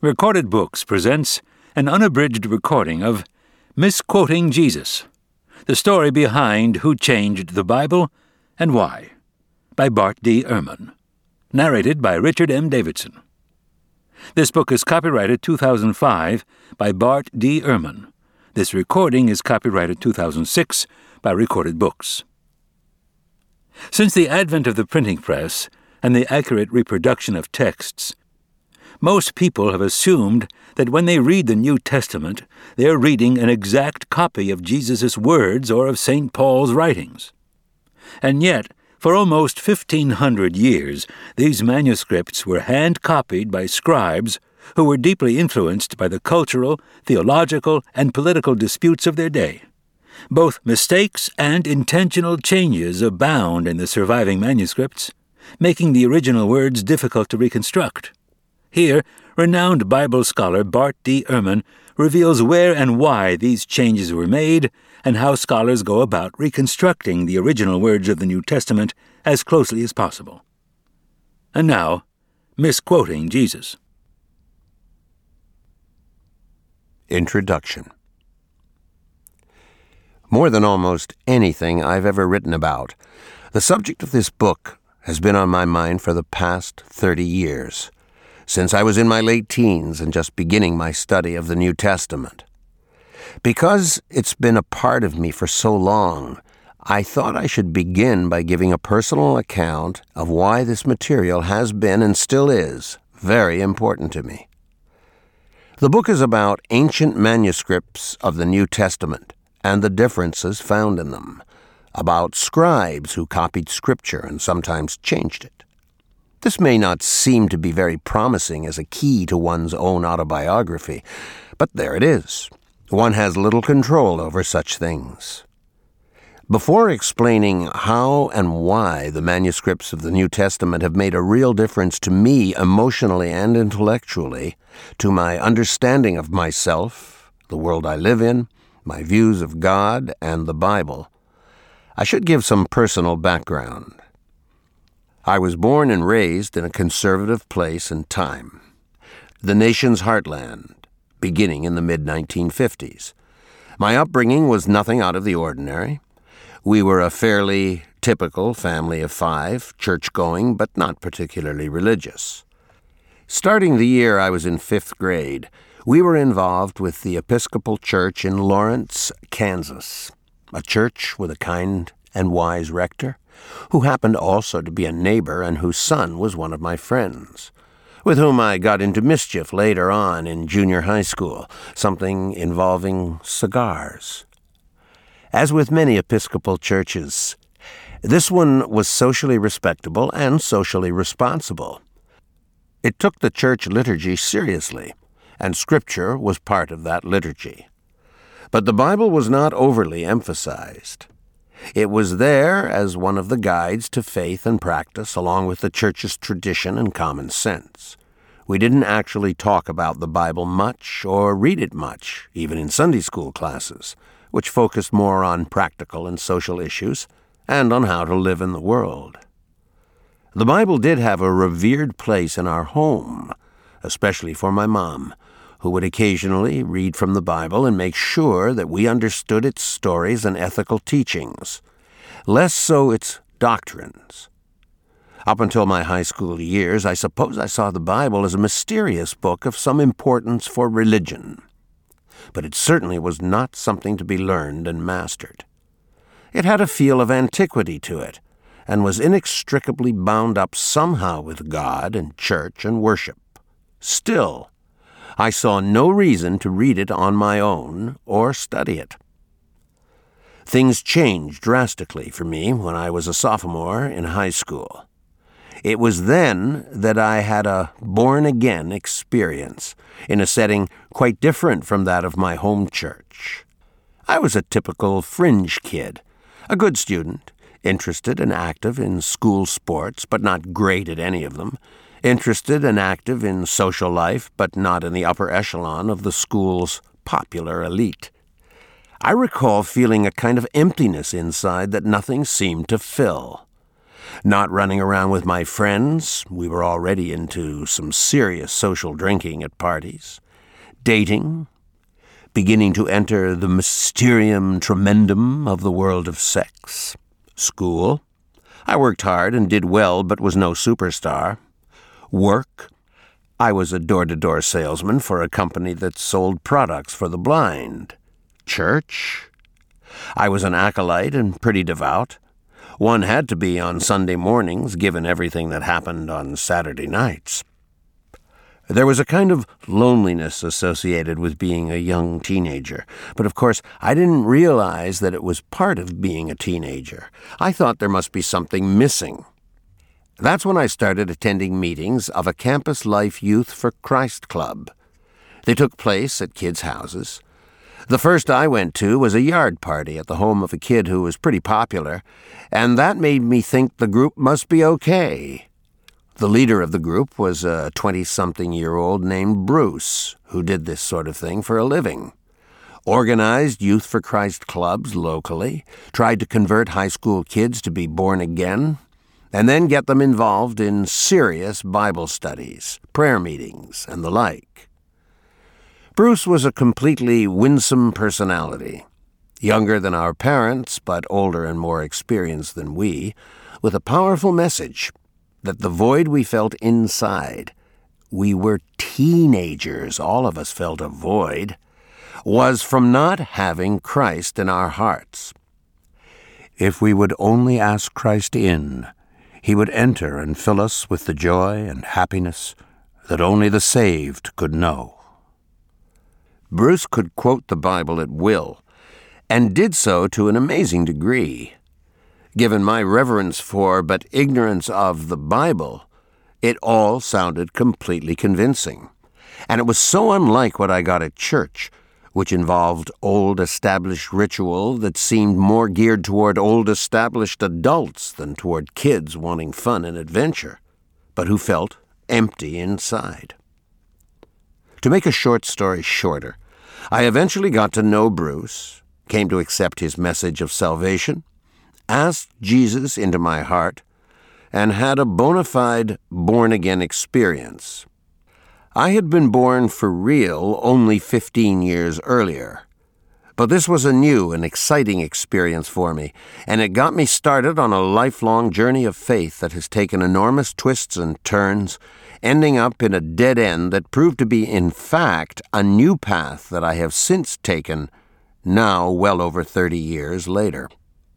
Recorded Books presents an unabridged recording of Misquoting Jesus, the story behind who changed the Bible and why, by Bart D. Ehrman, narrated by Richard M. Davidson. This book is copyrighted 2005 by Bart D. Ehrman. This recording is copyrighted 2006 by Recorded Books. Since the advent of the printing press and the accurate reproduction of texts, most people have assumed that when they read the New Testament, they are reading an exact copy of Jesus' words or of St. Paul's writings. And yet, for almost 1,500 years, these manuscripts were hand-copied by scribes who were deeply influenced by the cultural, theological, and political disputes of their day. Both mistakes and intentional changes abound in the surviving manuscripts, making the original words difficult to reconstruct. Here, renowned Bible scholar Bart D. Ehrman reveals where and why these changes were made and how scholars go about reconstructing the original words of the New Testament as closely as possible. And now, Misquoting Jesus. Introduction. More than almost anything I've ever written about, the subject of this book has been on my mind for the past 30 years. Since I was in my late teens and just beginning my study of the New Testament. Because it's been a part of me for so long, I thought I should begin by giving a personal account of why this material has been and still is very important to me. The book is about ancient manuscripts of the New Testament and the differences found in them, about scribes who copied Scripture and sometimes changed it. This may not seem to be very promising as a key to one's own autobiography, but there it is. One has little control over such things. Before explaining how and why the manuscripts of the New Testament have made a real difference to me emotionally and intellectually, to my understanding of myself, the world I live in, my views of God and the Bible, I should give some personal background. I was born and raised in a conservative place and time, the nation's heartland, beginning in the mid-1950s. My upbringing was nothing out of the ordinary. We were a fairly typical family of 5, church-going but not particularly religious. Starting the year I was in 5th grade, we were involved with the Episcopal Church in Lawrence, Kansas, a church with a kind and wise rector, who happened also to be a neighbor and whose son was one of my friends, with whom I got into mischief later on in junior high school, something involving cigars. As with many Episcopal churches, this one was socially respectable and socially responsible. It took the church liturgy seriously, and Scripture was part of that liturgy. But the Bible was not overly emphasized. It was there as one of the guides to faith and practice, along with the church's tradition and common sense. We didn't actually talk about the Bible much or read it much, even in Sunday school classes, which focused more on practical and social issues and on how to live in the world. The Bible did have a revered place in our home, especially for my mom, who would occasionally read from the Bible and make sure that we understood its stories and ethical teachings, less so its doctrines. Up until my high school years, I suppose I saw the Bible as a mysterious book of some importance for religion, but it certainly was not something to be learned and mastered. It had a feel of antiquity to it, and was inextricably bound up somehow with God and church and worship. Still, I saw no reason to read it on my own or study it. Things changed drastically for me when I was a sophomore in high school. It was then that I had a born-again experience in a setting quite different from that of my home church. I was a typical fringe kid, a good student, interested and active in school sports, but not great at any of them, interested and active in social life, but not in the upper echelon of the school's popular elite. I recall feeling a kind of emptiness inside that nothing seemed to fill. Not running around with my friends, we were already into some serious social drinking at parties. Dating, beginning to enter the mysterium tremendum of the world of sex. School, I worked hard and did well but was no superstar. Work, I was a door-to-door salesman for a company that sold products for the blind. Church, I was an acolyte and pretty devout. One had to be on Sunday mornings, given everything that happened on Saturday nights. There was a kind of loneliness associated with being a young teenager, but of course I didn't realize that it was part of being a teenager. I thought there must be something missing. That's when I started attending meetings of a Campus Life Youth for Christ Club. They took place at kids' houses. The first I went to was a yard party at the home of a kid who was pretty popular, and that made me think the group must be okay. The leader of the group was a 20-something-year-old named Bruce, who did this sort of thing for a living. Organized Youth for Christ clubs locally, tried to convert high school kids to be born again, and then get them involved in serious Bible studies, prayer meetings, and the like. Bruce was a completely winsome personality, younger than our parents, but older and more experienced than we, with a powerful message that the void we felt inside, we were teenagers, all of us felt a void, was from not having Christ in our hearts. If we would only ask Christ in, he would enter and fill us with the joy and happiness that only the saved could know. Bruce could quote the Bible at will, and did so to an amazing degree. Given my reverence for but ignorance of the Bible, it all sounded completely convincing. And it was so unlike what I got at church, which involved old established ritual that seemed more geared toward old established adults than toward kids wanting fun and adventure, but who felt empty inside. To make a short story shorter, I eventually got to know Bruce, came to accept his message of salvation, asked Jesus into my heart, and had a bona fide born-again experience. I had been born for real only 15 years earlier, but this was a new and exciting experience for me, and it got me started on a lifelong journey of faith that has taken enormous twists and turns, ending up in a dead end that proved to be, in fact, a new path that I have since taken, now well over 30 years later.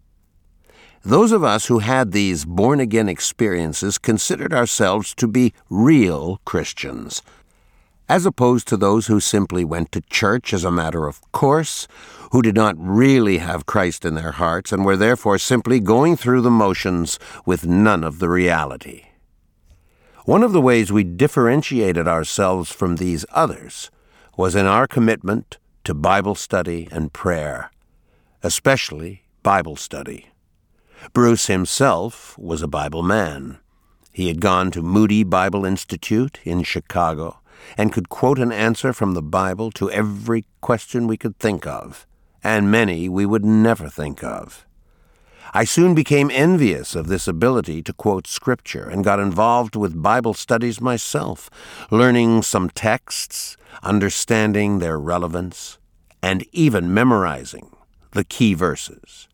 Those of us who had these born-again experiences considered ourselves to be real Christians, as opposed to those who simply went to church as a matter of course, who did not really have Christ in their hearts and were therefore simply going through the motions with none of the reality. One of the ways we differentiated ourselves from these others was in our commitment to Bible study and prayer, especially Bible study. Bruce himself was a Bible man. He had gone to Moody Bible Institute in Chicago and could quote an answer from the Bible to every question we could think of, and many we would never think of. I soon became envious of this ability to quote Scripture and got involved with Bible studies myself, learning some texts, understanding their relevance, and even memorizing the key verses.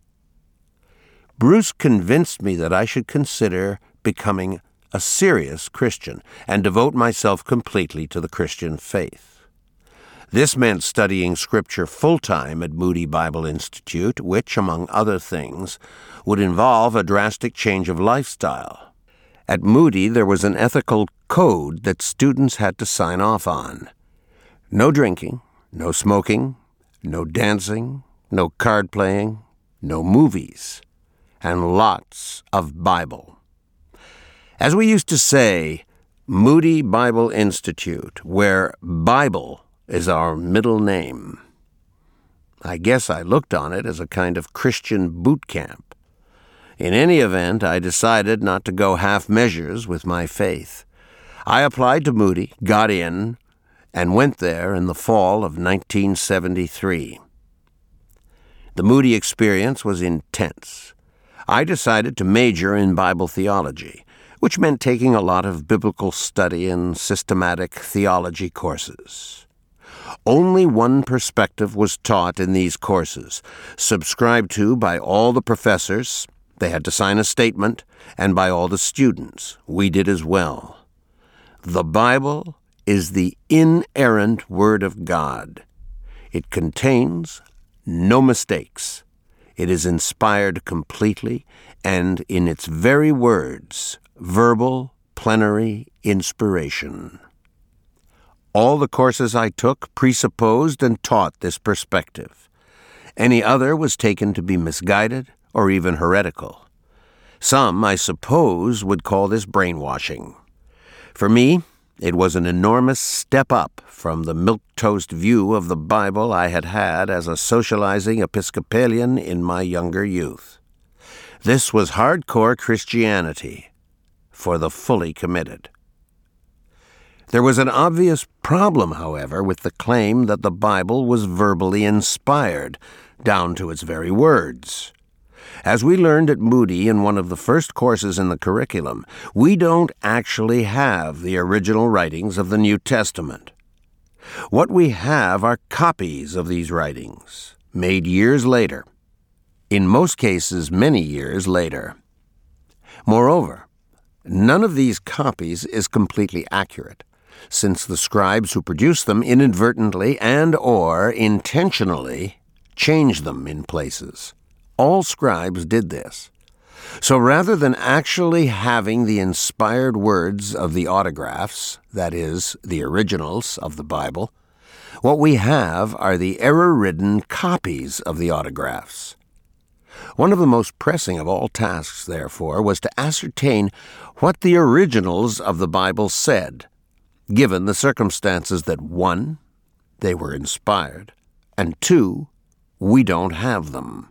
Bruce convinced me that I should consider becoming a serious Christian and devote myself completely to the Christian faith. This meant studying Scripture full-time at Moody Bible Institute, which, among other things, would involve a drastic change of lifestyle. At Moody, there was an ethical code that students had to sign off on. No drinking, no smoking, no dancing, no card playing, no movies, and lots of Bible. As we used to say, Moody Bible Institute, where Bible is our middle name. I guess I looked on it as a kind of Christian boot camp. In any event, I decided not to go half measures with my faith. I applied to Moody, got in, and went there in the fall of 1973. The Moody experience was intense. I decided to major in Bible theology, which meant taking a lot of biblical study and systematic theology courses. Only one perspective was taught in these courses, subscribed to by all the professors. They had to sign a statement, and by all the students. We did as well. The Bible is the inerrant Word of God. It contains no mistakes. It is inspired completely, and in its very words, verbal, plenary inspiration. All the courses I took presupposed and taught this perspective. Any other was taken to be misguided or even heretical. Some, I suppose, would call this brainwashing. For me, it was an enormous step up from the milquetoast view of the Bible I had had as a socializing Episcopalian in my younger youth. This was hardcore Christianity for the fully committed. There was an obvious problem, however, with the claim that the Bible was verbally inspired, down to its very words. As we learned at Moody in one of the first courses in the curriculum, we don't actually have the original writings of the New Testament. What we have are copies of these writings, made years later, in most cases many years later. Moreover, none of these copies is completely accurate, since the scribes who produced them inadvertently and/or intentionally changed them in places. All scribes did this. So rather than actually having the inspired words of the autographs, that is, the originals of the Bible, what we have are the error-ridden copies of the autographs. One of the most pressing of all tasks, therefore, was to ascertain what the originals of the Bible said, given the circumstances that 1, they were inspired, and 2, we don't have them.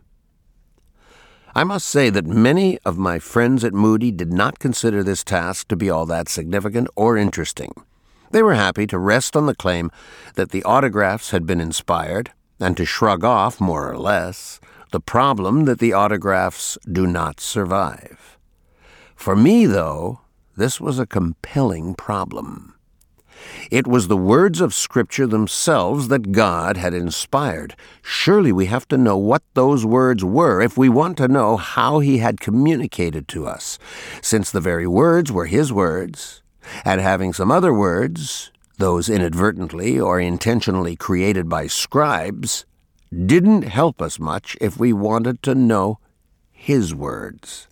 I must say that many of my friends at Moody did not consider this task to be all that significant or interesting. They were happy to rest on the claim that the autographs had been inspired, and to shrug off, more or less, the problem that the autographs do not survive. For me, though, this was a compelling problem. It was the words of Scripture themselves that God had inspired. Surely we have to know what those words were if we want to know how He had communicated to us, since the very words were His words, and having some other words, those inadvertently or intentionally created by scribes, didn't help us much if we wanted to know His words.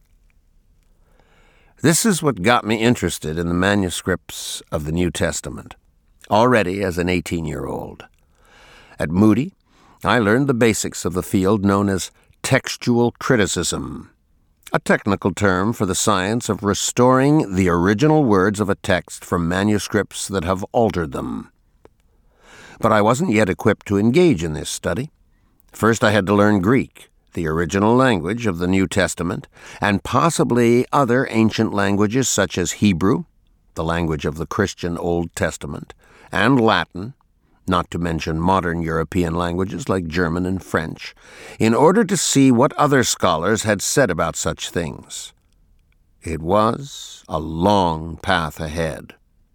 This is what got me interested in the manuscripts of the New Testament, already as an 18-year-old. At Moody, I learned the basics of the field known as textual criticism, a technical term for the science of restoring the original words of a text from manuscripts that have altered them. But I wasn't yet equipped to engage in this study. First, I had to learn Greek, the original language of the New Testament, and possibly other ancient languages such as Hebrew, the language of the Christian Old Testament, and Latin, not to mention modern European languages like German and French, in order to see what other scholars had said about such things. It was a long path ahead.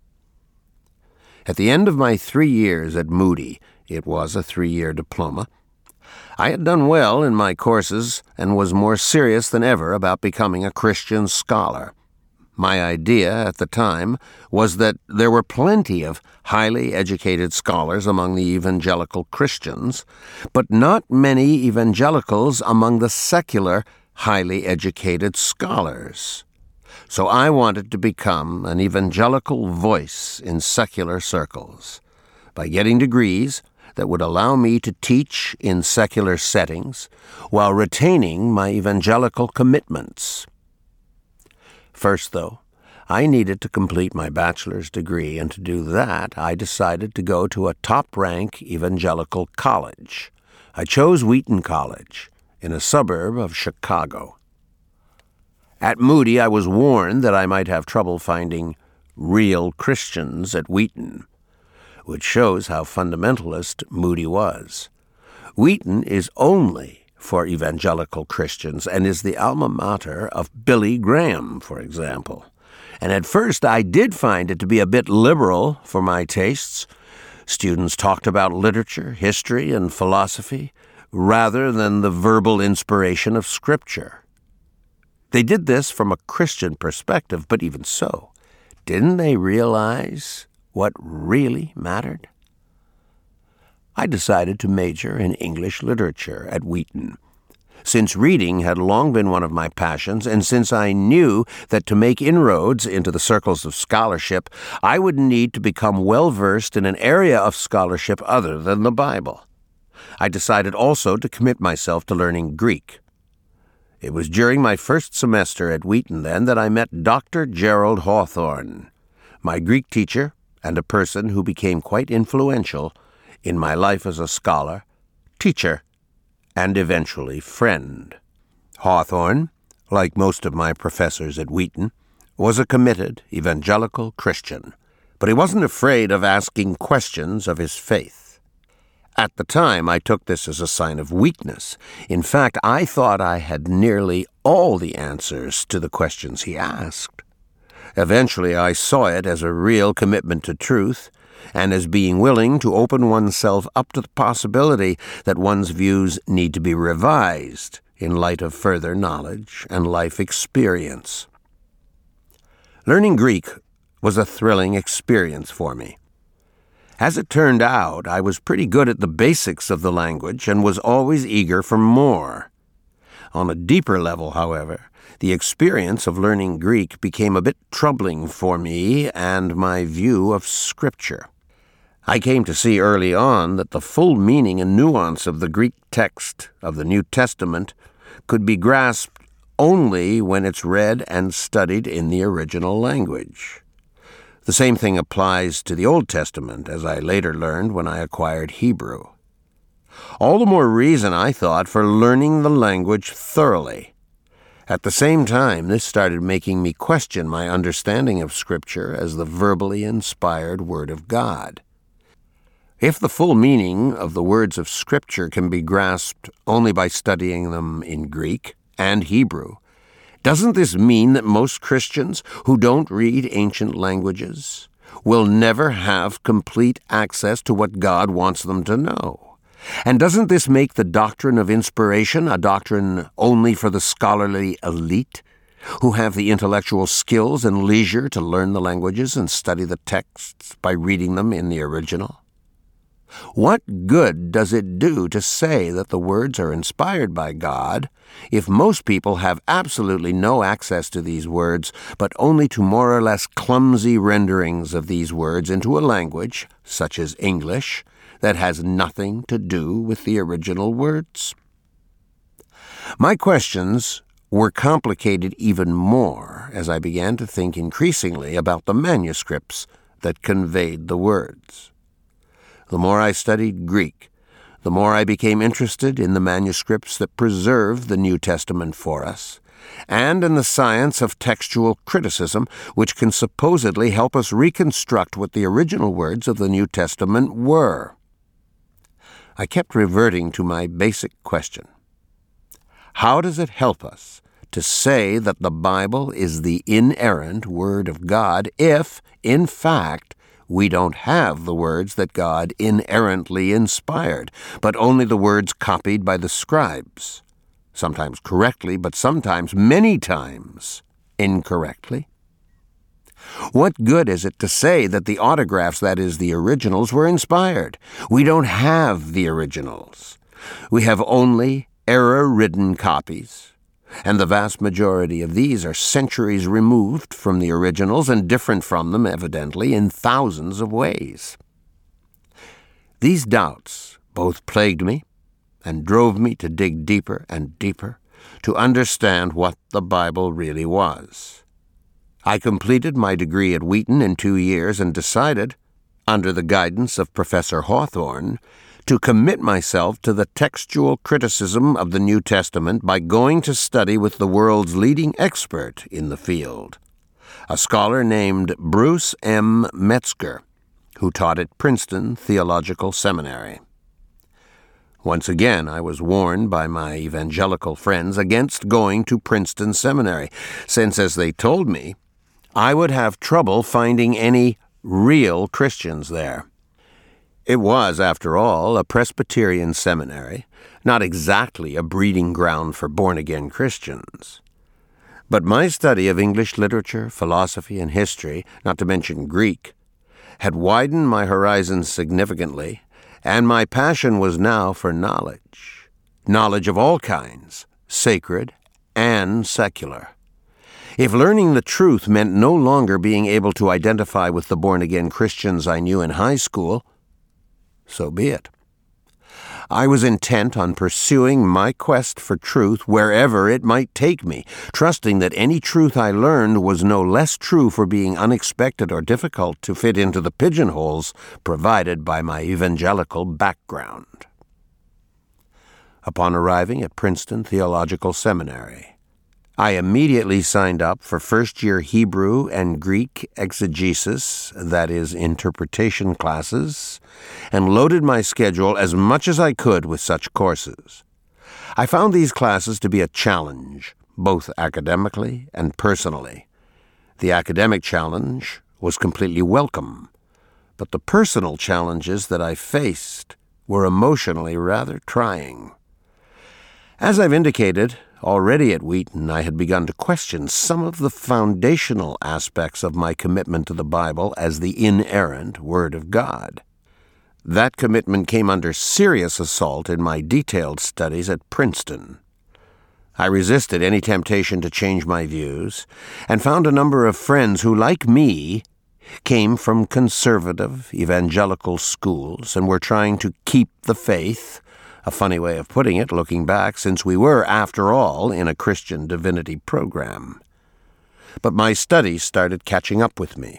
At the end of my 3 years at Moody, it was a 3-year diploma, I had done well in my courses and was more serious than ever about becoming a Christian scholar. My idea at the time was that there were plenty of highly educated scholars among the evangelical Christians, but not many evangelicals among the secular, highly educated scholars. So I wanted to become an evangelical voice in secular circles by getting degrees that would allow me to teach in secular settings while retaining my evangelical commitments. First, though, I needed to complete my bachelor's degree, and to do that, I decided to go to a top-rank evangelical college. I chose Wheaton College, in a suburb of Chicago. At Moody, I was warned that I might have trouble finding real Christians at Wheaton, which shows how fundamentalist Moody was. Wheaton is only for evangelical Christians and is the alma mater of Billy Graham, for example. And at first I did find it to be a bit liberal for my tastes. Students talked about literature, history, and philosophy rather than the verbal inspiration of Scripture. They did this from a Christian perspective, but even so, didn't they realize what really mattered? I decided to major in English literature at Wheaton. Since reading had long been one of my passions, and since I knew that to make inroads into the circles of scholarship, I would need to become well-versed in an area of scholarship other than the Bible, I decided also to commit myself to learning Greek. It was during my first semester at Wheaton, then, that I met Dr. Gerald Hawthorne, my Greek teacher and a person who became quite influential in my life as a scholar, teacher, and eventually friend. Hawthorne, like most of my professors at Wheaton, was a committed evangelical Christian, but he wasn't afraid of asking questions of his faith. At the time, I took this as a sign of weakness. In fact, I thought I had nearly all the answers to the questions he asked. Eventually, I saw it as a real commitment to truth, and as being willing to open oneself up to the possibility that one's views need to be revised in light of further knowledge and life experience. Learning Greek was a thrilling experience for me. As it turned out, I was pretty good at the basics of the language and was always eager for more. On a deeper level, however, the experience of learning Greek became a bit troubling for me and my view of Scripture. I came to see early on that the full meaning and nuance of the Greek text of the New Testament could be grasped only when it's read and studied in the original language. The same thing applies to the Old Testament, as I later learned when I acquired Hebrew. All the more reason, I thought, for learning the language thoroughly. At the same time, this started making me question my understanding of Scripture as the verbally inspired Word of God. If the full meaning of the words of Scripture can be grasped only by studying them in Greek and Hebrew, doesn't this mean that most Christians who don't read ancient languages will never have complete access to what God wants them to know? And doesn't this make the doctrine of inspiration a doctrine only for the scholarly elite, who have the intellectual skills and leisure to learn the languages and study the texts by reading them in the original? What good does it do to say that the words are inspired by God if most people have absolutely no access to these words, but only to more or less clumsy renderings of these words into a language, such as English, that has nothing to do with the original words? My questions were complicated even more as I began to think increasingly about the manuscripts that conveyed the words. The more I studied Greek, the more I became interested in the manuscripts that preserve the New Testament for us, and in the science of textual criticism, which can supposedly help us reconstruct what the original words of the New Testament were. I kept reverting to my basic question. How does it help us to say that the Bible is the inerrant Word of God if, in fact, we don't have the words that God inerrantly inspired, but only the words copied by the scribes, sometimes correctly, but sometimes, many times, incorrectly? What good is it to say that the autographs, that is, the originals, were inspired? We don't have the originals. We have only error-ridden copies, and the vast majority of these are centuries removed from the originals and different from them, evidently, in thousands of ways. These doubts both plagued me and drove me to dig deeper and deeper to understand what the Bible really was. I completed my degree at Wheaton in 2 years and decided, under the guidance of Professor Hawthorne, to commit myself to the textual criticism of the New Testament by going to study with the world's leading expert in the field, a scholar named Bruce M. Metzger, who taught at Princeton Theological Seminary. Once again, I was warned by my evangelical friends against going to Princeton Seminary, since, as they told me, I would have trouble finding any real Christians there. It was, after all, a Presbyterian seminary, not exactly a breeding ground for born-again Christians. But my study of English literature, philosophy, and history, not to mention Greek, had widened my horizons significantly, and my passion was now for knowledge. Knowledge of all kinds, sacred and secular. If learning the truth meant no longer being able to identify with the born-again Christians I knew in high school, so be it. I was intent on pursuing my quest for truth wherever it might take me, trusting that any truth I learned was no less true for being unexpected or difficult to fit into the pigeonholes provided by my evangelical background. Upon arriving at Princeton Theological Seminary, I immediately signed up for first-year Hebrew and Greek exegesis, that is, interpretation classes, and loaded my schedule as much as I could with such courses. I found these classes to be a challenge, both academically and personally. The academic challenge was completely welcome, but the personal challenges that I faced were emotionally rather trying. As I've indicated, already at Wheaton I had begun to question some of the foundational aspects of my commitment to the Bible as the inerrant Word of God. That commitment came under serious assault in my detailed studies at Princeton. I resisted any temptation to change my views, and found a number of friends who, like me, came from conservative evangelical schools and were trying to keep the faith, a funny way of putting it, looking back, since we were, after all, in a Christian divinity program. But my studies started catching up with me.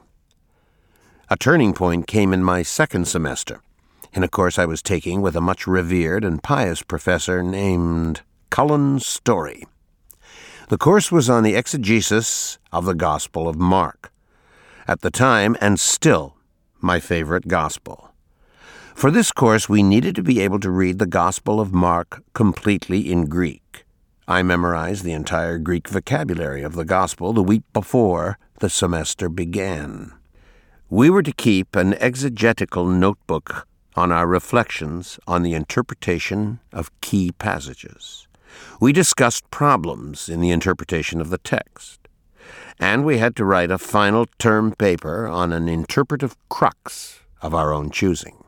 A turning point came in my second semester, in a course I was taking with a much revered and pious professor named Cullen Story. The course was on the exegesis of the Gospel of Mark, at the time and still my favorite gospel. For this course, we needed to be able to read the Gospel of Mark completely in Greek. I memorized the entire Greek vocabulary of the Gospel the week before the semester began. We were to keep an exegetical notebook on our reflections on the interpretation of key passages. We discussed problems in the interpretation of the text, and we had to write a final term paper on an interpretive crux of our own choosing.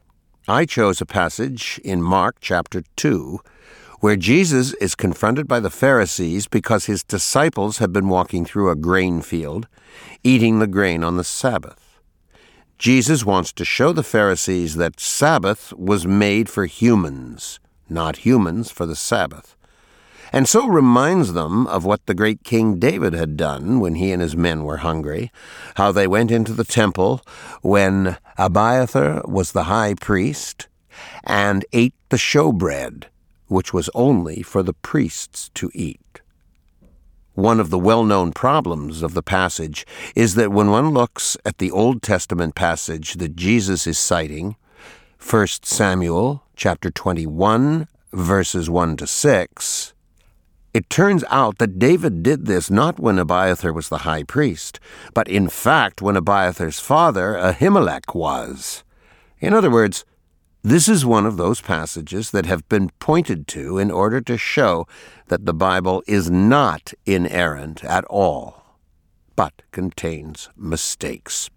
I chose a passage in Mark chapter 2 where Jesus is confronted by the Pharisees because his disciples have been walking through a grain field, eating the grain on the Sabbath. Jesus wants to show the Pharisees that Sabbath was made for humans, not humans for the Sabbath, and so reminds them of what the great King David had done when he and his men were hungry, how they went into the temple when Abiathar was the high priest and ate the showbread, which was only for the priests to eat. One of the well-known problems of the passage is that when one looks at the Old Testament passage that Jesus is citing, 1 Samuel chapter 21, verses 1 to 6, it turns out that David did this not when Abiathar was the high priest, but in fact when Abiathar's father, Ahimelech, was. In other words, this is one of those passages that have been pointed to in order to show that the Bible is not inerrant at all, but contains mistakes.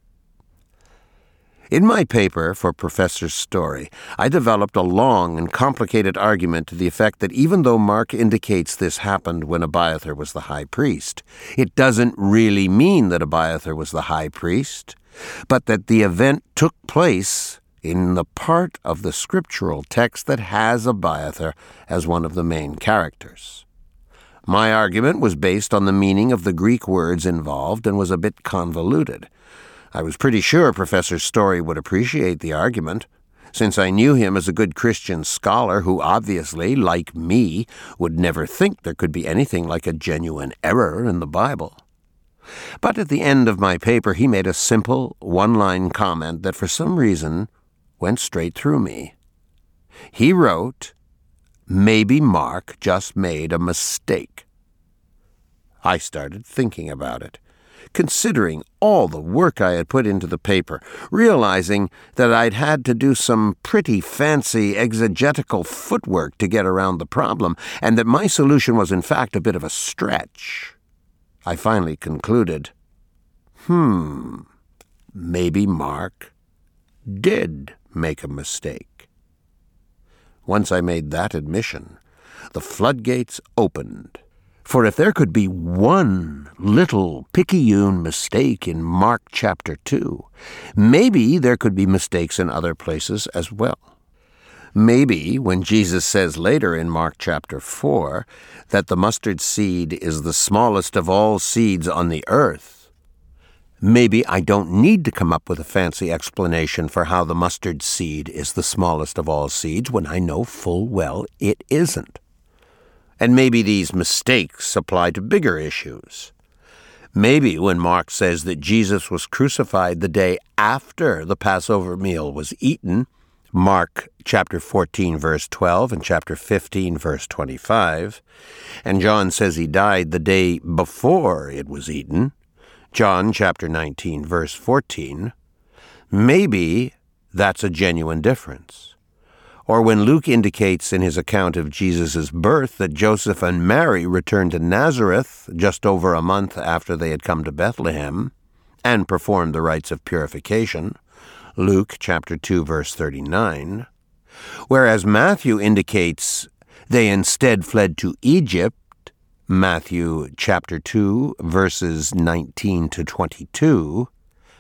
In my paper for Professor Story, I developed a long and complicated argument to the effect that even though Mark indicates this happened when Abiathar was the high priest, it doesn't really mean that Abiathar was the high priest, but that the event took place in the part of the scriptural text that has Abiathar as one of the main characters. My argument was based on the meaning of the Greek words involved and was a bit convoluted. I was pretty sure Professor Story would appreciate the argument, since I knew him as a good Christian scholar who obviously, like me, would never think there could be anything like a genuine error in the Bible. But at the end of my paper, he made a simple, one-line comment that for some reason went straight through me. He wrote, maybe Mark just made a mistake. I started thinking about it, considering all the work I had put into the paper, realizing that I'd had to do some pretty fancy exegetical footwork to get around the problem, and that my solution was in fact a bit of a stretch. I finally concluded, maybe Mark did make a mistake. Once I made that admission, the floodgates opened. For if there could be one little picayune mistake in Mark chapter 2, maybe there could be mistakes in other places as well. Maybe when Jesus says later in Mark chapter 4 that the mustard seed is the smallest of all seeds on the earth, maybe I don't need to come up with a fancy explanation for how the mustard seed is the smallest of all seeds when I know full well it isn't. And maybe these mistakes apply to bigger issues. Maybe when Mark says that Jesus was crucified the day after the Passover meal was eaten, Mark chapter 14, verse 12, and chapter 15, verse 25, and John says he died the day before it was eaten, John chapter 19, verse 14, maybe that's a genuine difference. Or when Luke indicates in his account of Jesus' birth that Joseph and Mary returned to Nazareth just over a month after they had come to Bethlehem and performed the rites of purification, Luke chapter 2, verse 39, whereas Matthew indicates they instead fled to Egypt, Matthew chapter 2, verses 19 to 22,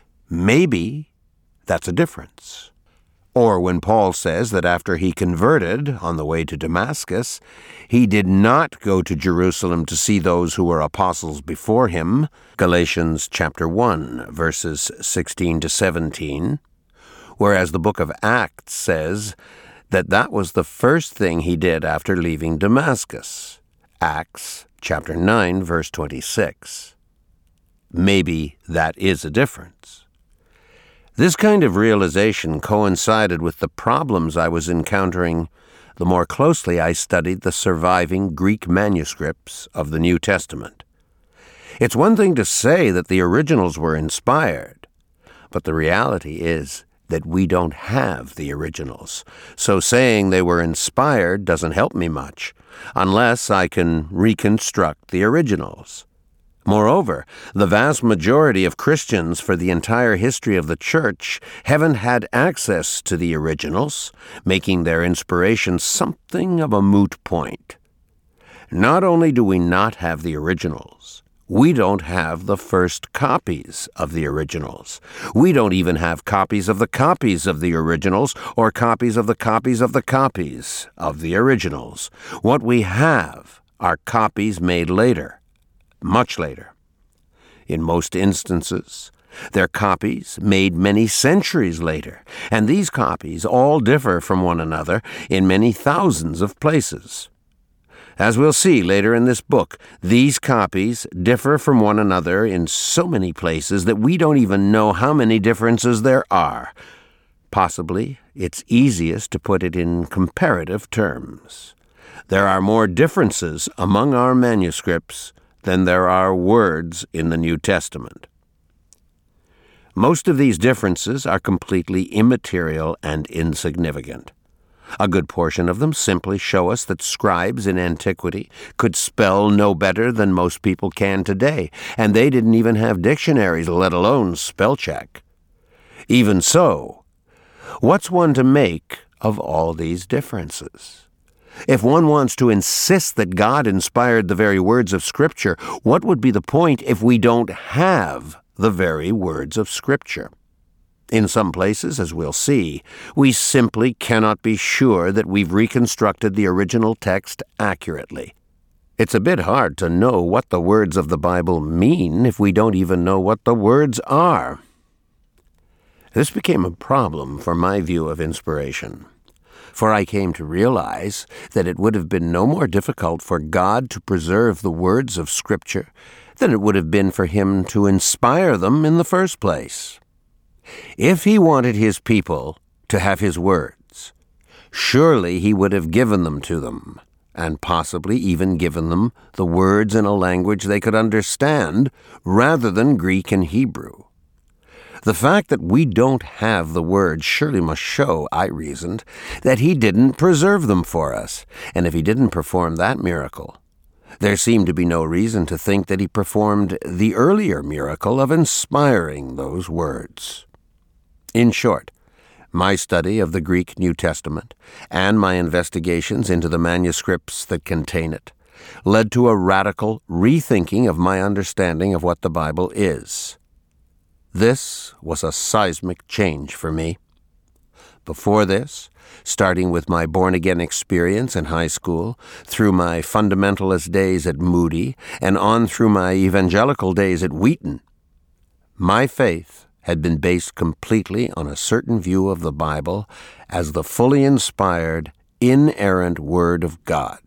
maybe that's a difference. Or when Paul says that after he converted on the way to Damascus, he did not go to Jerusalem to see those who were apostles before him, Galatians chapter 1, verses 16 to 17, whereas the book of Acts says that that was the first thing he did after leaving Damascus, Acts chapter 9, verse 26. Maybe that is a difference. This kind of realization coincided with the problems I was encountering the more closely I studied the surviving Greek manuscripts of the New Testament. It's one thing to say that the originals were inspired, but the reality is that we don't have the originals, so saying they were inspired doesn't help me much, unless I can reconstruct the originals. Moreover, the vast majority of Christians for the entire history of the Church haven't had access to the originals, making their inspiration something of a moot point. Not only do we not have the originals, we don't have the first copies of the originals. We don't even have copies of the originals or copies of the copies of the copies of the originals. What we have are copies made later. Much later. In most instances, they're copies made many centuries later, and these copies all differ from one another in many thousands of places. As we'll see later in this book, these copies differ from one another in so many places that we don't even know how many differences there are. Possibly, it's easiest to put it in comparative terms. There are more differences among our manuscripts than there are words in the New Testament. Most of these differences are completely immaterial and insignificant. A good portion of them simply show us that scribes in antiquity could spell no better than most people can today, and they didn't even have dictionaries, let alone spell check. Even so, what's one to make of all these differences? If one wants to insist that God inspired the very words of Scripture, what would be the point if we don't have the very words of Scripture? In some places, as we'll see, we simply cannot be sure that we've reconstructed the original text accurately. It's a bit hard to know what the words of the Bible mean if we don't even know what the words are. This became a problem for my view of inspiration. For I came to realize that it would have been no more difficult for God to preserve the words of Scripture than it would have been for Him to inspire them in the first place. If He wanted His people to have His words, surely he would have given them to them, and possibly even given them the words in a language they could understand rather than Greek and Hebrew. The fact that we don't have the words surely must show, I reasoned, that he didn't preserve them for us, and if he didn't perform that miracle, there seemed to be no reason to think that he performed the earlier miracle of inspiring those words. In short, my study of the Greek New Testament and my investigations into the manuscripts that contain it led to a radical rethinking of my understanding of what the Bible is. This was a seismic change for me. Before this, starting with my born-again experience in high school, through my fundamentalist days at Moody, and on through my evangelical days at Wheaton, my faith had been based completely on a certain view of the Bible as the fully inspired, inerrant Word of God.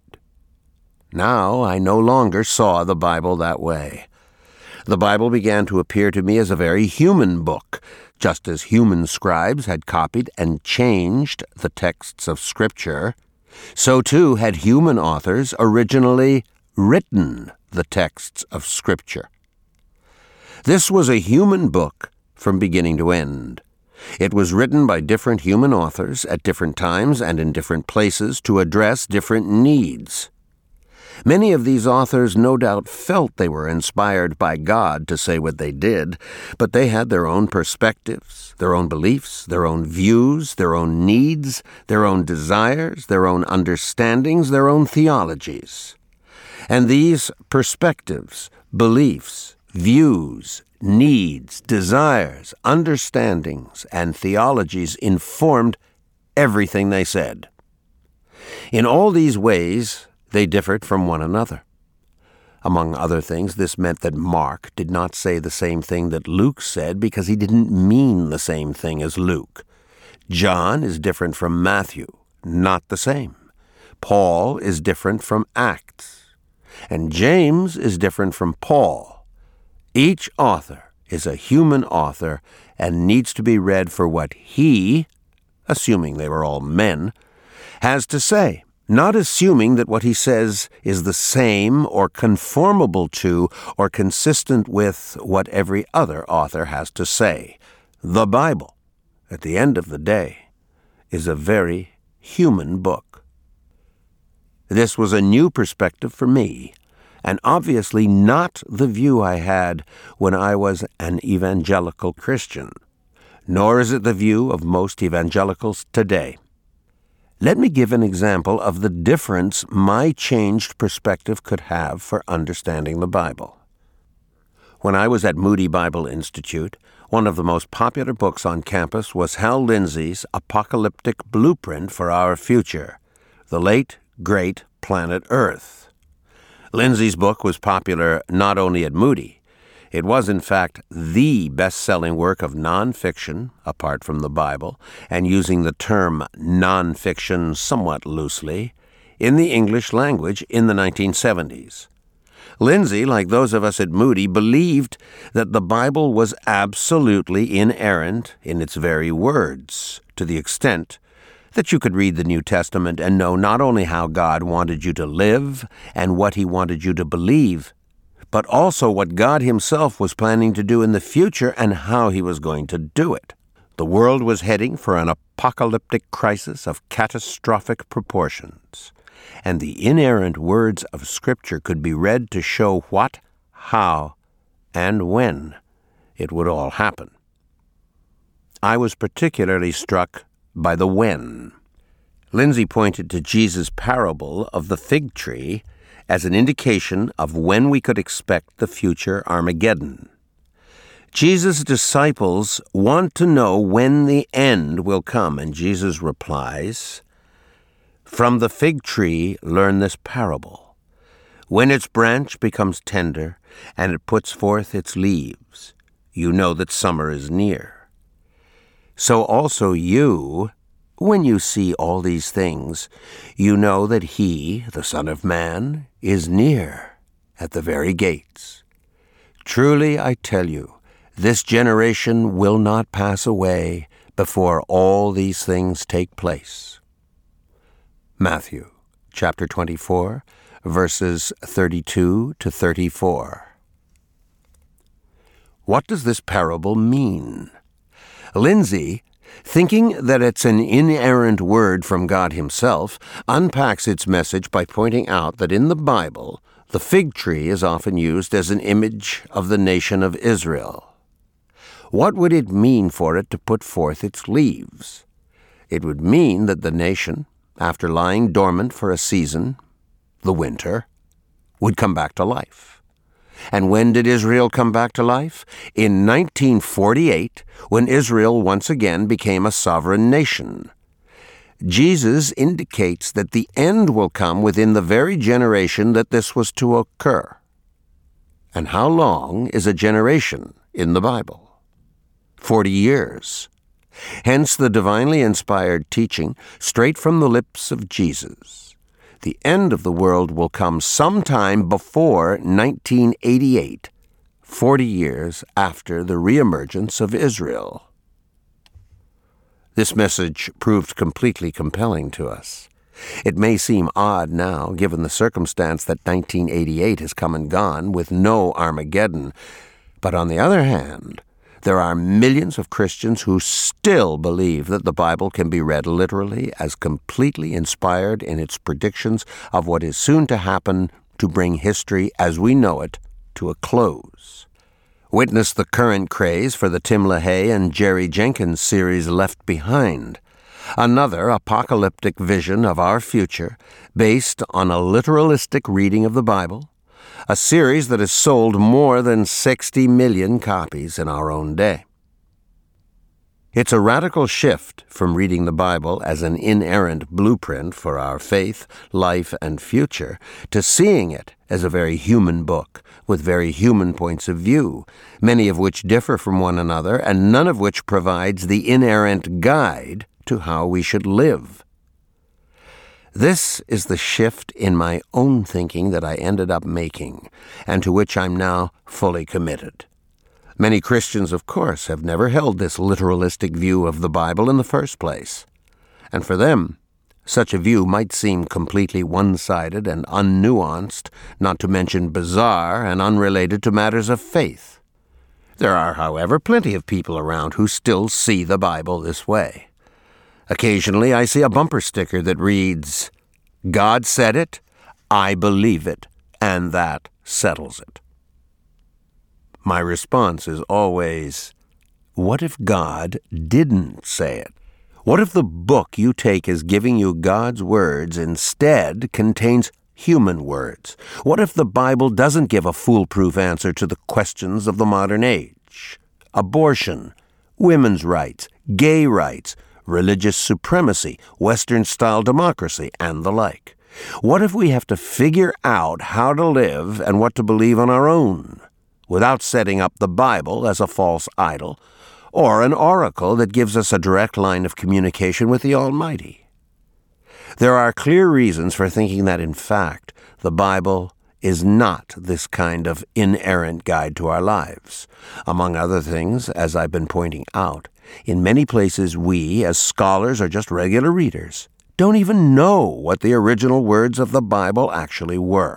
Now I no longer saw the Bible that way. The Bible began to appear to me as a very human book, just as human scribes had copied and changed the texts of Scripture, so too had human authors originally written the texts of Scripture. This was a human book from beginning to end. It was written by different human authors at different times and in different places to address different needs. Many of these authors no doubt felt they were inspired by God to say what they did, but they had their own perspectives, their own beliefs, their own views, their own needs, their own desires, their own understandings, their own theologies. And these perspectives, beliefs, views, needs, desires, understandings, and theologies informed everything they said. In all these ways, they differed from one another. Among other things, this meant that Mark did not say the same thing that Luke said because he didn't mean the same thing as Luke. John is different from Matthew, not the same. Paul is different from Acts. And James is different from Paul. Each author is a human author and needs to be read for what he, assuming they were all men, has to say, not assuming that what he says is the same or conformable to or consistent with what every other author has to say. The Bible, at the end of the day, is a very human book. This was a new perspective for me, and obviously not the view I had when I was an evangelical Christian, nor is it the view of most evangelicals today. Let me give an example of the difference my changed perspective could have for understanding the Bible. When I was at Moody Bible Institute, one of the most popular books on campus was Hal Lindsey's Apocalyptic Blueprint for Our Future, The Late, Great Planet Earth. Lindsey's book was popular not only at Moody. It was, in fact, the best-selling work of nonfiction, apart from the Bible, and using the term nonfiction somewhat loosely, in the English language in the 1970s. Lindsey, like those of us at Moody, believed that the Bible was absolutely inerrant in its very words, to the extent that you could read the New Testament and know not only how God wanted you to live and what he wanted you to believe, but also what God himself was planning to do in the future and how he was going to do it. The world was heading for an apocalyptic crisis of catastrophic proportions, and the inerrant words of Scripture could be read to show what, how, and when it would all happen. I was particularly struck by the when. Lindsey pointed to Jesus' parable of the fig tree as an indication of when we could expect the future Armageddon. Jesus' disciples want to know when the end will come, and Jesus replies, "From the fig tree learn this parable. When its branch becomes tender and it puts forth its leaves, you know that summer is near. So also you, when you see all these things, you know that he, the Son of Man, is near, at the very gates. Truly I tell you, this generation will not pass away before all these things take place." Matthew chapter 24, verses 32 to 34. What does this parable mean? Lindsay, thinking that it's an inerrant word from God himself, unpacks its message by pointing out that in the Bible, the fig tree is often used as an image of the nation of Israel. What would it mean for it to put forth its leaves? It would mean that the nation, after lying dormant for a season, the winter, would come back to life. And when did Israel come back to life? In 1948, when Israel once again became a sovereign nation. Jesus indicates that the end will come within the very generation that this was to occur. And how long is a generation in the Bible? 40 years. Hence the divinely inspired teaching straight from the lips of Jesus. The end of the world will come sometime before 1988, 40 years after the reemergence of Israel. This message proved completely compelling to us. It may seem odd now, given the circumstance that 1988 has come and gone with no Armageddon, but on the other hand, there are millions of Christians who still believe that the Bible can be read literally as completely inspired in its predictions of what is soon to happen to bring history as we know it to a close. Witness the current craze for the Tim LaHaye and Jerry Jenkins series Left Behind, another apocalyptic vision of our future based on a literalistic reading of the Bible, a series that has sold more than 60 million copies in our own day. It's a radical shift from reading the Bible as an inerrant blueprint for our faith, life, and future to seeing it as a very human book with very human points of view, many of which differ from one another and none of which provides the inerrant guide to how we should live. This is the shift in my own thinking that I ended up making, and to which I'm now fully committed. Many Christians, of course, have never held this literalistic view of the Bible in the first place, and for them, such a view might seem completely one-sided and unnuanced, not to mention bizarre and unrelated to matters of faith. There are, however, plenty of people around who still see the Bible this way. Occasionally, I see a bumper sticker that reads, "God said it, I believe it, and that settles it." My response is always, what if God didn't say it? What if the book you take as giving you God's words instead contains human words? What if the Bible doesn't give a foolproof answer to the questions of the modern age? Abortion, women's rights, gay rights, religious supremacy, Western-style democracy, and the like. What if we have to figure out how to live and what to believe on our own, without setting up the Bible as a false idol, or an oracle that gives us a direct line of communication with the Almighty? There are clear reasons for thinking that, in fact, the Bible is not this kind of inerrant guide to our lives. Among other things, as I've been pointing out, in many places we, as scholars or just regular readers, don't even know what the original words of the Bible actually were.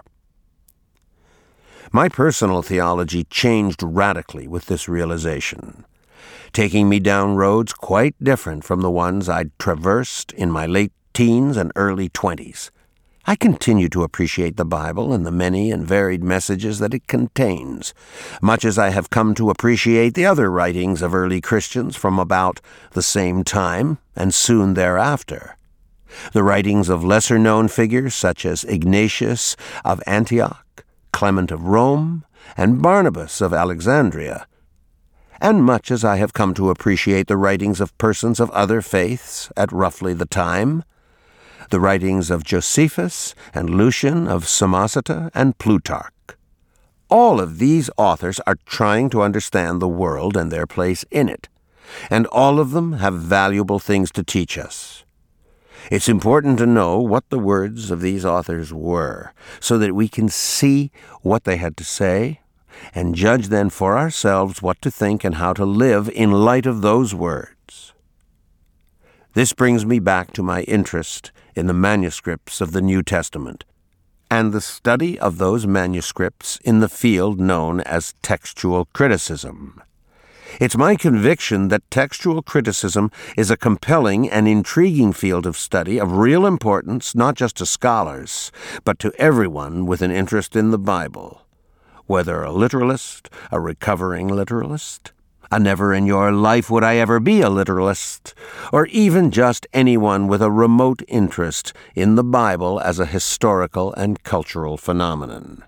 My personal theology changed radically with this realization, taking me down roads quite different from the ones I'd traversed in my late teens and early 20s. I continue to appreciate the Bible and the many and varied messages that it contains, much as I have come to appreciate the other writings of early Christians from about the same time and soon thereafter. The writings of lesser-known figures such as Ignatius of Antioch, Clement of Rome, and Barnabas of Alexandria, and much as I have come to appreciate the writings of persons of other faiths at roughly the time, the writings of Josephus and Lucian of Samosata and Plutarch. All of these authors are trying to understand the world and their place in it, and all of them have valuable things to teach us. It's important to know what the words of these authors were, so that we can see what they had to say, and judge then for ourselves what to think and how to live in light of those words. This brings me back to my interest in the manuscripts of the New Testament and the study of those manuscripts in the field known as textual criticism. It's my conviction that textual criticism is a compelling and intriguing field of study of real importance not just to scholars, but to everyone with an interest in the Bible, whether a literalist, a recovering literalist, a never-in-your-life-would-I-ever-be-a literalist, or even just anyone with a remote interest in the Bible as a historical and cultural phenomenon.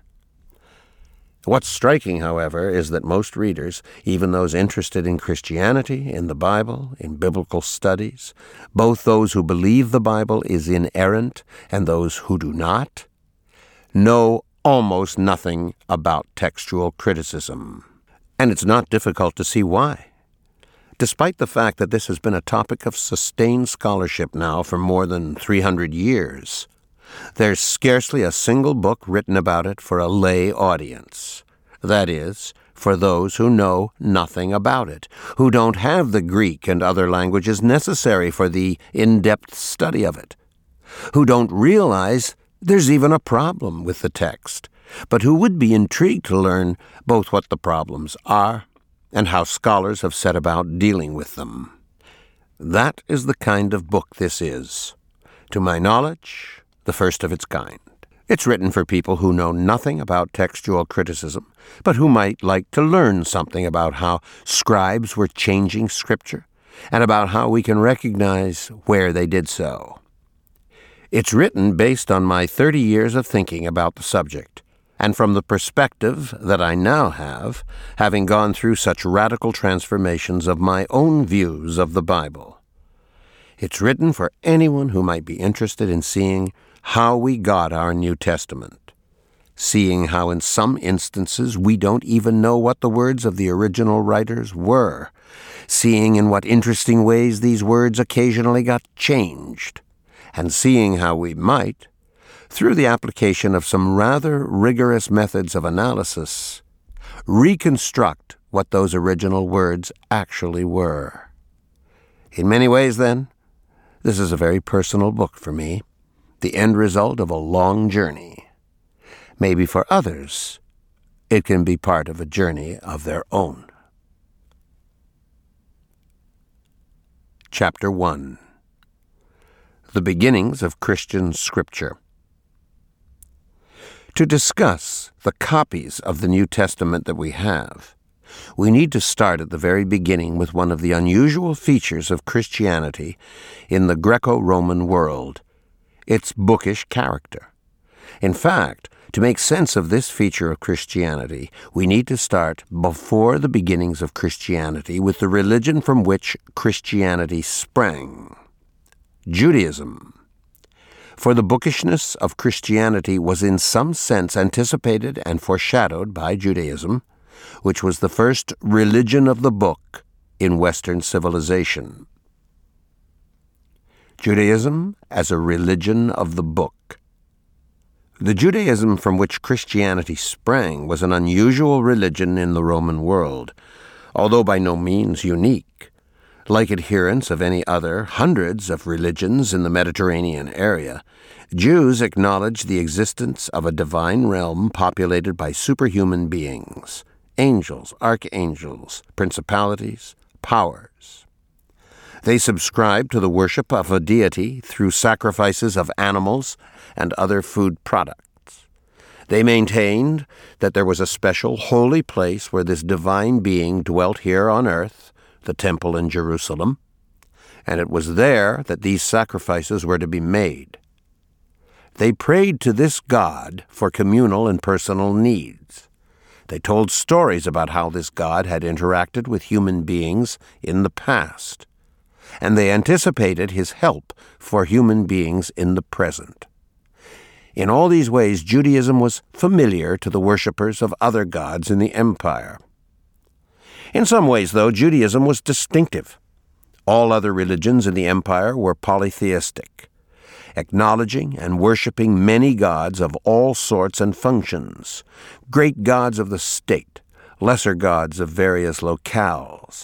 What's striking, however, is that most readers, even those interested in Christianity, in the Bible, in biblical studies, both those who believe the Bible is inerrant and those who do not, know almost nothing about textual criticism. And it's not difficult to see why. Despite the fact that this has been a topic of sustained scholarship now for more than 300 years, there's scarcely a single book written about it for a lay audience. That is, for those who know nothing about it, who don't have the Greek and other languages necessary for the in-depth study of it, who don't realize there's even a problem with the text, but who would be intrigued to learn both what the problems are and how scholars have set about dealing with them. That is the kind of book this is. To my knowledge, the first of its kind. It's written for people who know nothing about textual criticism, but who might like to learn something about how scribes were changing Scripture and about how we can recognize where they did so. It's written based on my 30 years of thinking about the subject, and from the perspective that I now have, having gone through such radical transformations of my own views of the Bible. It's written for anyone who might be interested in seeing how we got our New Testament, seeing how in some instances we don't even know what the words of the original writers were, seeing in what interesting ways these words occasionally got changed, and seeing how we might, through the application of some rather rigorous methods of analysis, reconstruct what those original words actually were. In many ways, then, this is a very personal book for me, the end result of a long journey. Maybe for others, it can be part of a journey of their own. Chapter 1. The Beginnings of Christian Scripture. To discuss the copies of the New Testament that we have, we need to start at the very beginning with one of the unusual features of Christianity in the Greco-Roman world, its bookish character. In fact, to make sense of this feature of Christianity, we need to start before the beginnings of Christianity with the religion from which Christianity sprang, Judaism. For the bookishness of Christianity was in some sense anticipated and foreshadowed by Judaism, which was the first religion of the book in Western civilization. Judaism as a religion of the book. The Judaism from which Christianity sprang was an unusual religion in the Roman world, although by no means unique. Like adherents of any other hundreds of religions in the Mediterranean area, Jews acknowledged the existence of a divine realm populated by superhuman beings, angels, archangels, principalities, powers. They subscribed to the worship of a deity through sacrifices of animals and other food products. They maintained that there was a special holy place where this divine being dwelt here on earth, the temple in Jerusalem, and it was there that these sacrifices were to be made. They prayed to this God for communal and personal needs. They told stories about how this God had interacted with human beings in the past, and they anticipated his help for human beings in the present. In all these ways, Judaism was familiar to the worshippers of other gods in the empire. In some ways, though, Judaism was distinctive. All other religions in the empire were polytheistic, acknowledging and worshiping many gods of all sorts and functions, great gods of the state, lesser gods of various locales,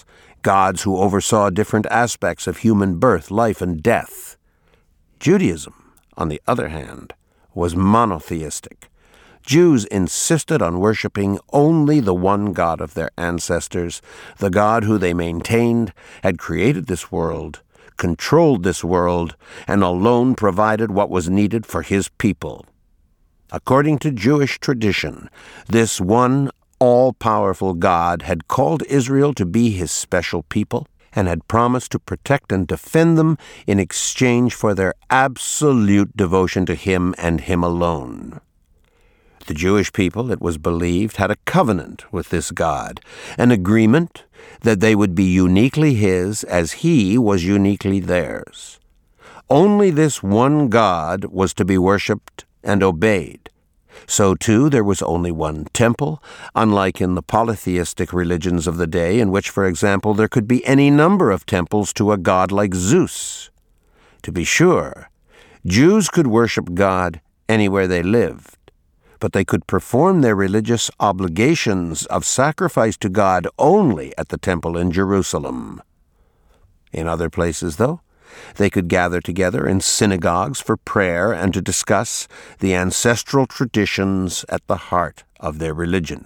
gods who oversaw different aspects of human birth, life, and death. Judaism, on the other hand, was monotheistic. Jews insisted on worshiping only the one God of their ancestors, the God who they maintained had created this world, controlled this world, and alone provided what was needed for his people. According to Jewish tradition, this one all-powerful God had called Israel to be his special people and had promised to protect and defend them in exchange for their absolute devotion to him and him alone. The Jewish people, it was believed, had a covenant with this God, an agreement that they would be uniquely his as he was uniquely theirs. Only this one God was to be worshipped and obeyed. So, too, there was only one temple, unlike in the polytheistic religions of the day, in which, for example, there could be any number of temples to a god like Zeus. To be sure, Jews could worship God anywhere they lived, but they could perform their religious obligations of sacrifice to God only at the temple in Jerusalem. In other places, though, they could gather together in synagogues for prayer and to discuss the ancestral traditions at the heart of their religion.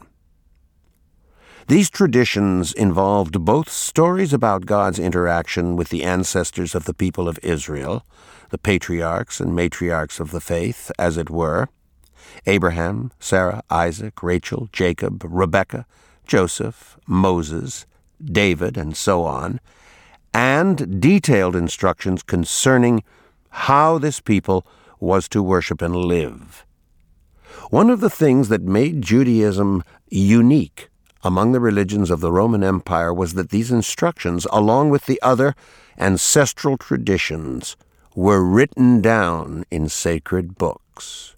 These traditions involved both stories about God's interaction with the ancestors of the people of Israel, the patriarchs and matriarchs of the faith, as it were, Abraham, Sarah, Isaac, Rachel, Jacob, Rebekah, Joseph, Moses, David, and so on, and detailed instructions concerning how this people was to worship and live. One of the things that made Judaism unique among the religions of the Roman Empire was that these instructions, along with the other ancestral traditions, were written down in sacred books.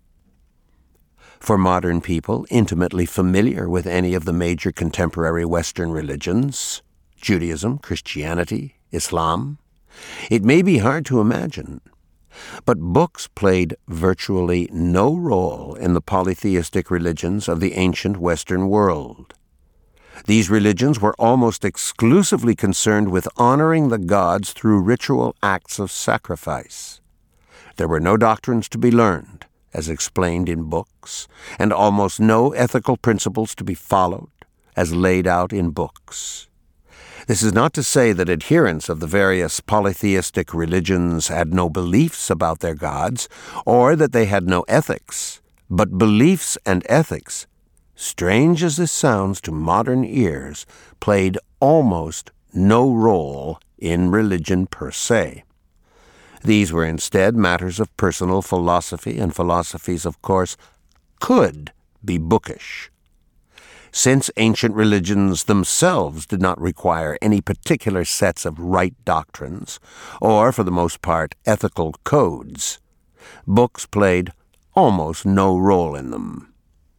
For modern people intimately familiar with any of the major contemporary Western religions, Judaism, Christianity, Islam, it may be hard to imagine, but books played virtually no role in the polytheistic religions of the ancient Western world. These religions were almost exclusively concerned with honoring the gods through ritual acts of sacrifice. There were no doctrines to be learned, as explained in books, and almost no ethical principles to be followed, as laid out in books. This is not to say that adherents of the various polytheistic religions had no beliefs about their gods, or that they had no ethics, but beliefs and ethics, strange as this sounds to modern ears, played almost no role in religion per se. These were instead matters of personal philosophy, and philosophies, of course, could be bookish. Since ancient religions themselves did not require any particular sets of right doctrines, or, for the most part, ethical codes, books played almost no role in them.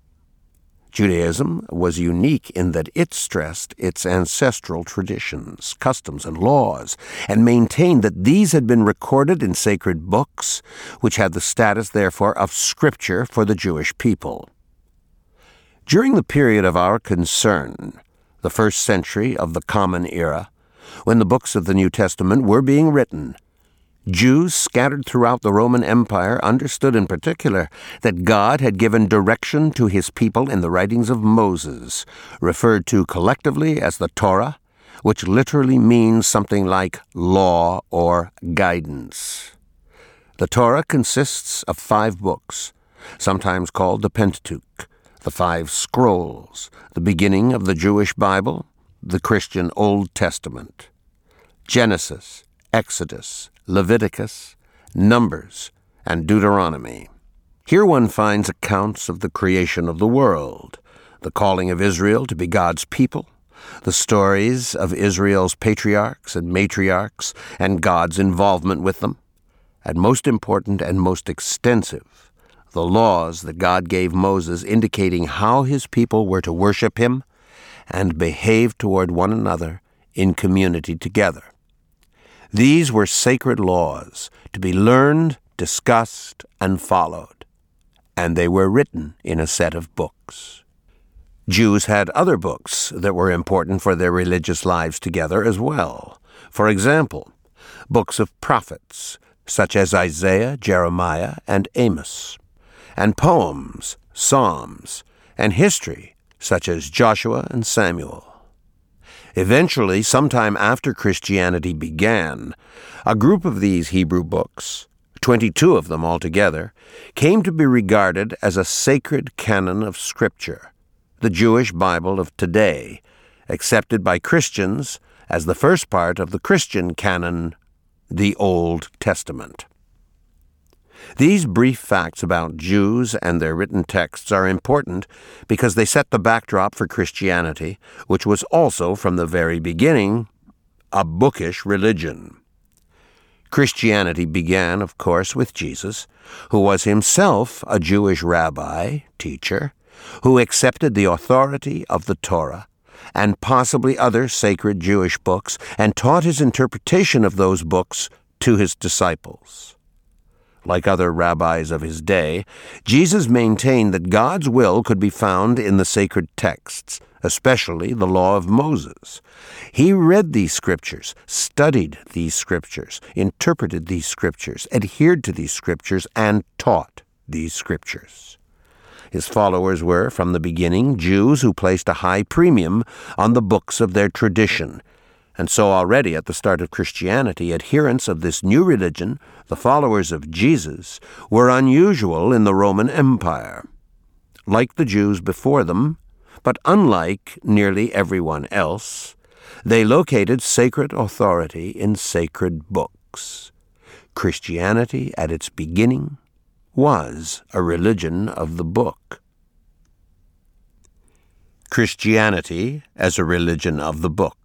Judaism was unique in that it stressed its ancestral traditions, customs, and laws, and maintained that these had been recorded in sacred books, which had the status, therefore, of scripture for the Jewish people. During the period of our concern, the first century of the Common Era, when the books of the New Testament were being written, Jews scattered throughout the Roman Empire understood in particular that God had given direction to his people in the writings of Moses, referred to collectively as the Torah, which literally means something like law or guidance. The Torah consists of 5 books, sometimes called the Pentateuch, the 5 scrolls, the beginning of the Jewish Bible, the Christian Old Testament, Genesis, Exodus, Leviticus, Numbers, and Deuteronomy. Here one finds accounts of the creation of the world, the calling of Israel to be God's people, the stories of Israel's patriarchs and matriarchs, and God's involvement with them, and most important and most extensive, the laws that God gave Moses indicating how his people were to worship him and behave toward one another in community together. These were sacred laws to be learned, discussed, and followed, and they were written in a set of books. Jews had other books that were important for their religious lives together as well. For example, books of prophets, such as Isaiah, Jeremiah, and Amos, and poems, psalms, and history, such as Joshua and Samuel. Eventually, sometime after Christianity began, a group of these Hebrew books, 22 of them altogether, came to be regarded as a sacred canon of Scripture, the Jewish Bible of today, accepted by Christians as the first part of the Christian canon, the Old Testament. These brief facts about Jews and their written texts are important because they set the backdrop for Christianity, which was also, from the very beginning, a bookish religion. Christianity began, of course, with Jesus, who was himself a Jewish rabbi, teacher, who accepted the authority of the Torah and possibly other sacred Jewish books and taught his interpretation of those books to his disciples. Like other rabbis of his day, Jesus maintained that God's will could be found in the sacred texts, especially the law of Moses. He read these scriptures, studied these scriptures, interpreted these scriptures, adhered to these scriptures, and taught these scriptures. His followers were, from the beginning, Jews who placed a high premium on the books of their tradition. And so already at the start of Christianity, adherents of this new religion, the followers of Jesus, were unusual in the Roman Empire. Like the Jews before them, but unlike nearly everyone else, they located sacred authority in sacred books. Christianity, at its beginning, was a religion of the book. Christianity as a religion of the book.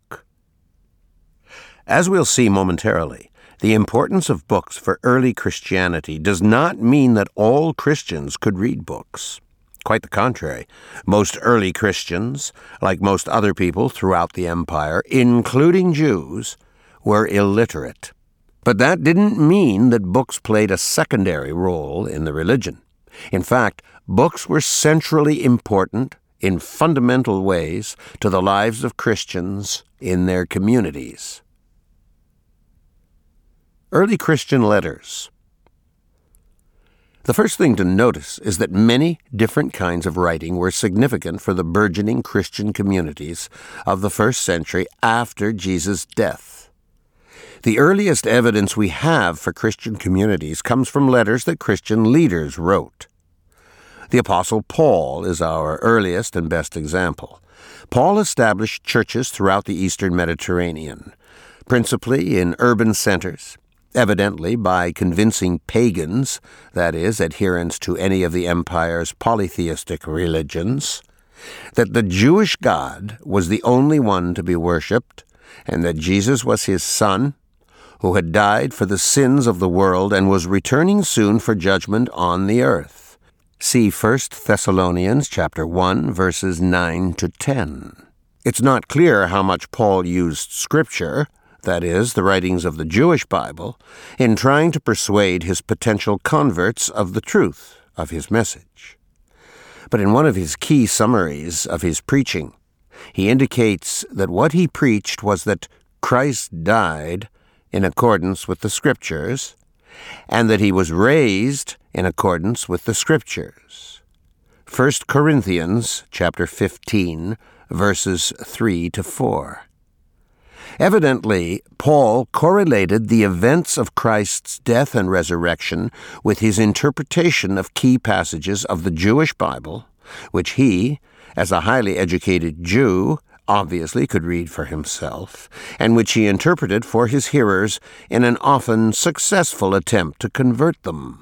As we'll see momentarily, the importance of books for early Christianity does not mean that all Christians could read books. Quite the contrary. Most early Christians, like most other people throughout the empire, including Jews, were illiterate. But that didn't mean that books played a secondary role in the religion. In fact, books were centrally important in fundamental ways to the lives of Christians in their communities. Early Christian letters. The first thing to notice is that many different kinds of writing were significant for the burgeoning Christian communities of the first century after Jesus' death. The earliest evidence we have for Christian communities comes from letters that Christian leaders wrote. The Apostle Paul is our earliest and best example. Paul established churches throughout the eastern Mediterranean, principally in urban centers, evidently by convincing pagans, that is, adherents to any of the empire's polytheistic religions, that the Jewish God was the only one to be worshipped, and that Jesus was his Son, who had died for the sins of the world and was returning soon for judgment on the earth. See 1 Thessalonians chapter 1, verses 9 to 10. It's not clear how much Paul used Scripture, that is, the writings of the Jewish Bible, in trying to persuade his potential converts of the truth of his message. But in one of his key summaries of his preaching, he indicates that what he preached was that Christ died in accordance with the Scriptures, and that he was raised in accordance with the Scriptures. 1 Corinthians chapter 15, verses 3 to 4. Evidently, Paul correlated the events of Christ's death and resurrection with his interpretation of key passages of the Jewish Bible, which he, as a highly educated Jew, obviously could read for himself, and which he interpreted for his hearers in an often successful attempt to convert them.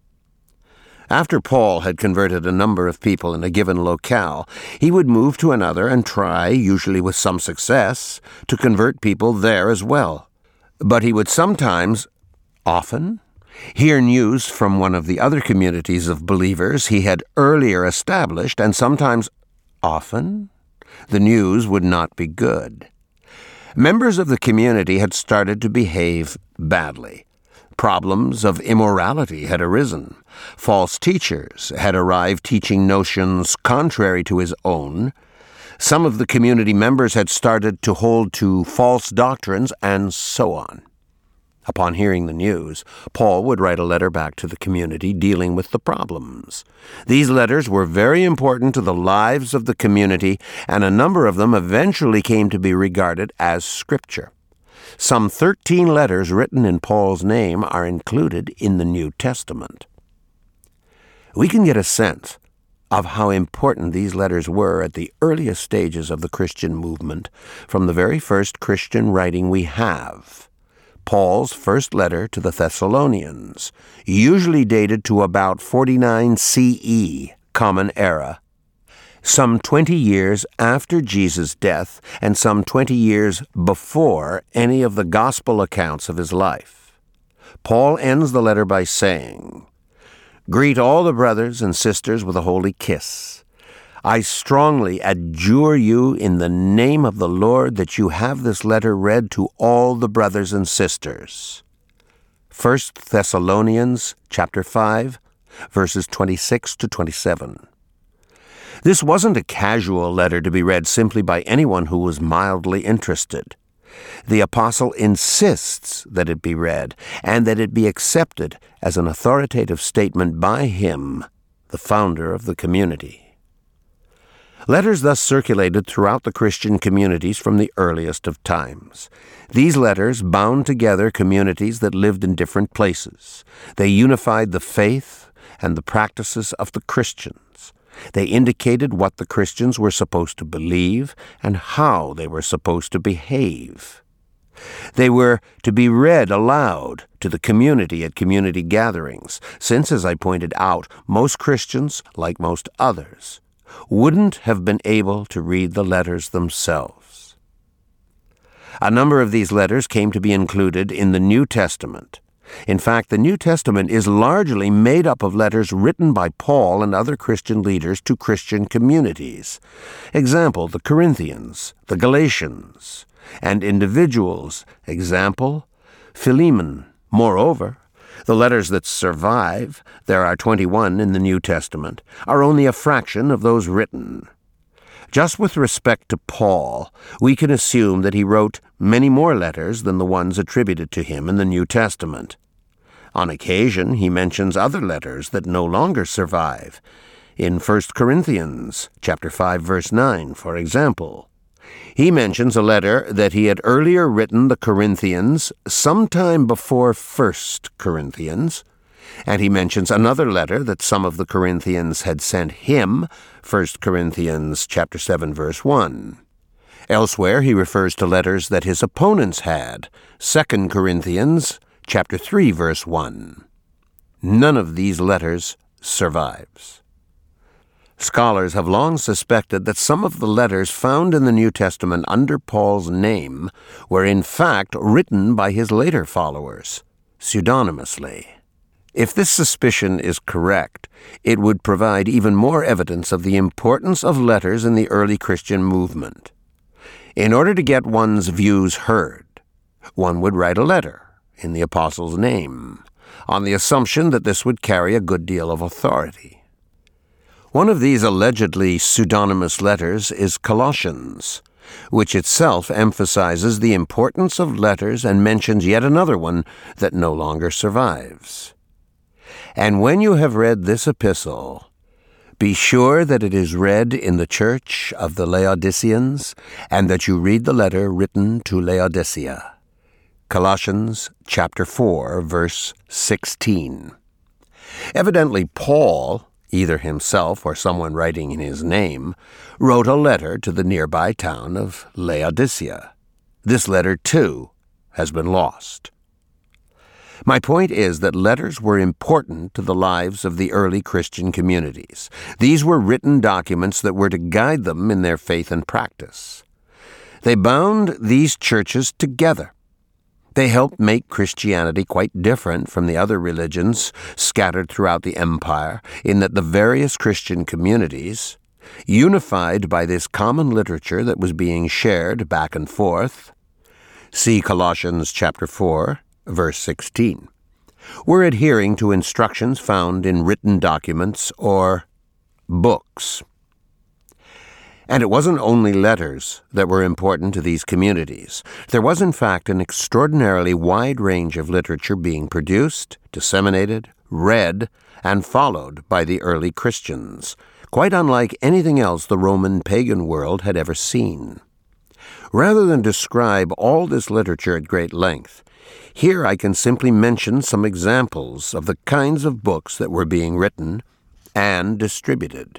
After Paul had converted a number of people in a given locale, he would move to another and try, usually with some success, to convert people there as well. But he would often, hear news from one of the other communities of believers he had earlier established, and often, the news would not be good. Members of the community had started to behave badly. Problems of immorality had arisen. False teachers had arrived teaching notions contrary to his own, Some of the community members had started to hold to false doctrines, and so on. Upon hearing the news, Paul would write a letter back to the community dealing with the problems. These letters were very important to the lives of the community, and a number of them eventually came to be regarded as Scripture. Some 13 letters written in Paul's name are included in the New Testament. We can get a sense of how important these letters were at the earliest stages of the Christian movement from the very first Christian writing we have. Paul's first letter to the Thessalonians, usually dated to about 49 CE, Common Era, some 20 years after Jesus' death and some 20 years before any of the gospel accounts of his life. Paul ends the letter by saying, "Greet all the brothers and sisters with a holy kiss. I strongly adjure you in the name of the Lord that you have this letter read to all the brothers and sisters." 1 Thessalonians chapter 5, verses 26 to 27. This wasn't a casual letter to be read simply by anyone who was mildly interested. The apostle insists that it be read and that it be accepted as an authoritative statement by him, the founder of the community. Letters thus circulated throughout the Christian communities from the earliest of times. These letters bound together communities that lived in different places. They unified the faith and the practices of the Christians. They indicated what the Christians were supposed to believe and how they were supposed to behave. They were to be read aloud to the community at community gatherings, since, as I pointed out, most Christians, like most others, wouldn't have been able to read the letters themselves. A number of these letters came to be included in the New Testament. In fact, the New Testament is largely made up of letters written by Paul and other Christian leaders to Christian communities. Example, the Corinthians, the Galatians, and individuals. Example, Philemon. Moreover, the letters that survive, there are 21 in the New Testament, are only a fraction of those written. Just with respect to Paul, we can assume that he wrote many more letters than the ones attributed to him in the New Testament. On occasion, he mentions other letters that no longer survive. In 1 Corinthians chapter 5, verse 9, for example, he mentions a letter that he had earlier written the Corinthians sometime before 1 Corinthians, and he mentions another letter that some of the Corinthians had sent him, 1 Corinthians chapter 7, verse 1. Elsewhere, he refers to letters that his opponents had, 2 Corinthians chapter 3, verse 1. None of these letters survives. Scholars have long suspected that some of the letters found in the New Testament under Paul's name were in fact written by his later followers, pseudonymously. If this suspicion is correct, it would provide even more evidence of the importance of letters in the early Christian movement. In order to get one's views heard, one would write a letter in the apostle's name, on the assumption that this would carry a good deal of authority. One of these allegedly pseudonymous letters is Colossians, which itself emphasizes the importance of letters and mentions yet another one that no longer survives. And when you have read this epistle, be sure that it is read in the church of the Laodiceans, and that you read the letter written to Laodicea. Colossians chapter 4, verse 16. Evidently, Paul, either himself or someone writing in his name, wrote a letter to the nearby town of Laodicea. This letter, too, has been lost. My point is that letters were important to the lives of the early Christian communities. These were written documents that were to guide them in their faith and practice. They bound these churches together. They helped make Christianity quite different from the other religions scattered throughout the empire, in that the various Christian communities, unified by this common literature that was being shared back and forth, see Colossians chapter 4, verse 16, were adhering to instructions found in written documents or books. And it wasn't only letters that were important to these communities. There was, in fact, an extraordinarily wide range of literature being produced, disseminated, read, and followed by the early Christians, quite unlike anything else the Roman pagan world had ever seen. Rather than describe all this literature at great length, here I can simply mention some examples of the kinds of books that were being written and distributed.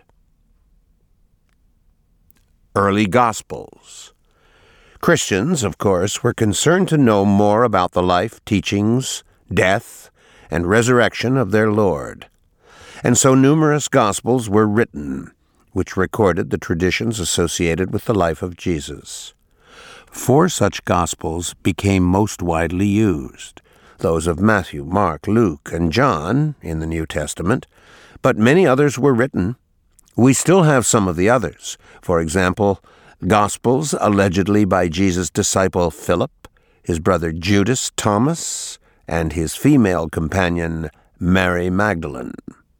Early Gospels. Christians, of course, were concerned to know more about the life, teachings, death, and resurrection of their Lord. And so numerous Gospels were written, which recorded the traditions associated with the life of Jesus. 4 such Gospels became most widely used, those of Matthew, Mark, Luke, and John in the New Testament, but many others were written. We still have some of the others. For example, Gospels allegedly by Jesus' disciple Philip, his brother Judas, Thomas, and his female companion Mary Magdalene.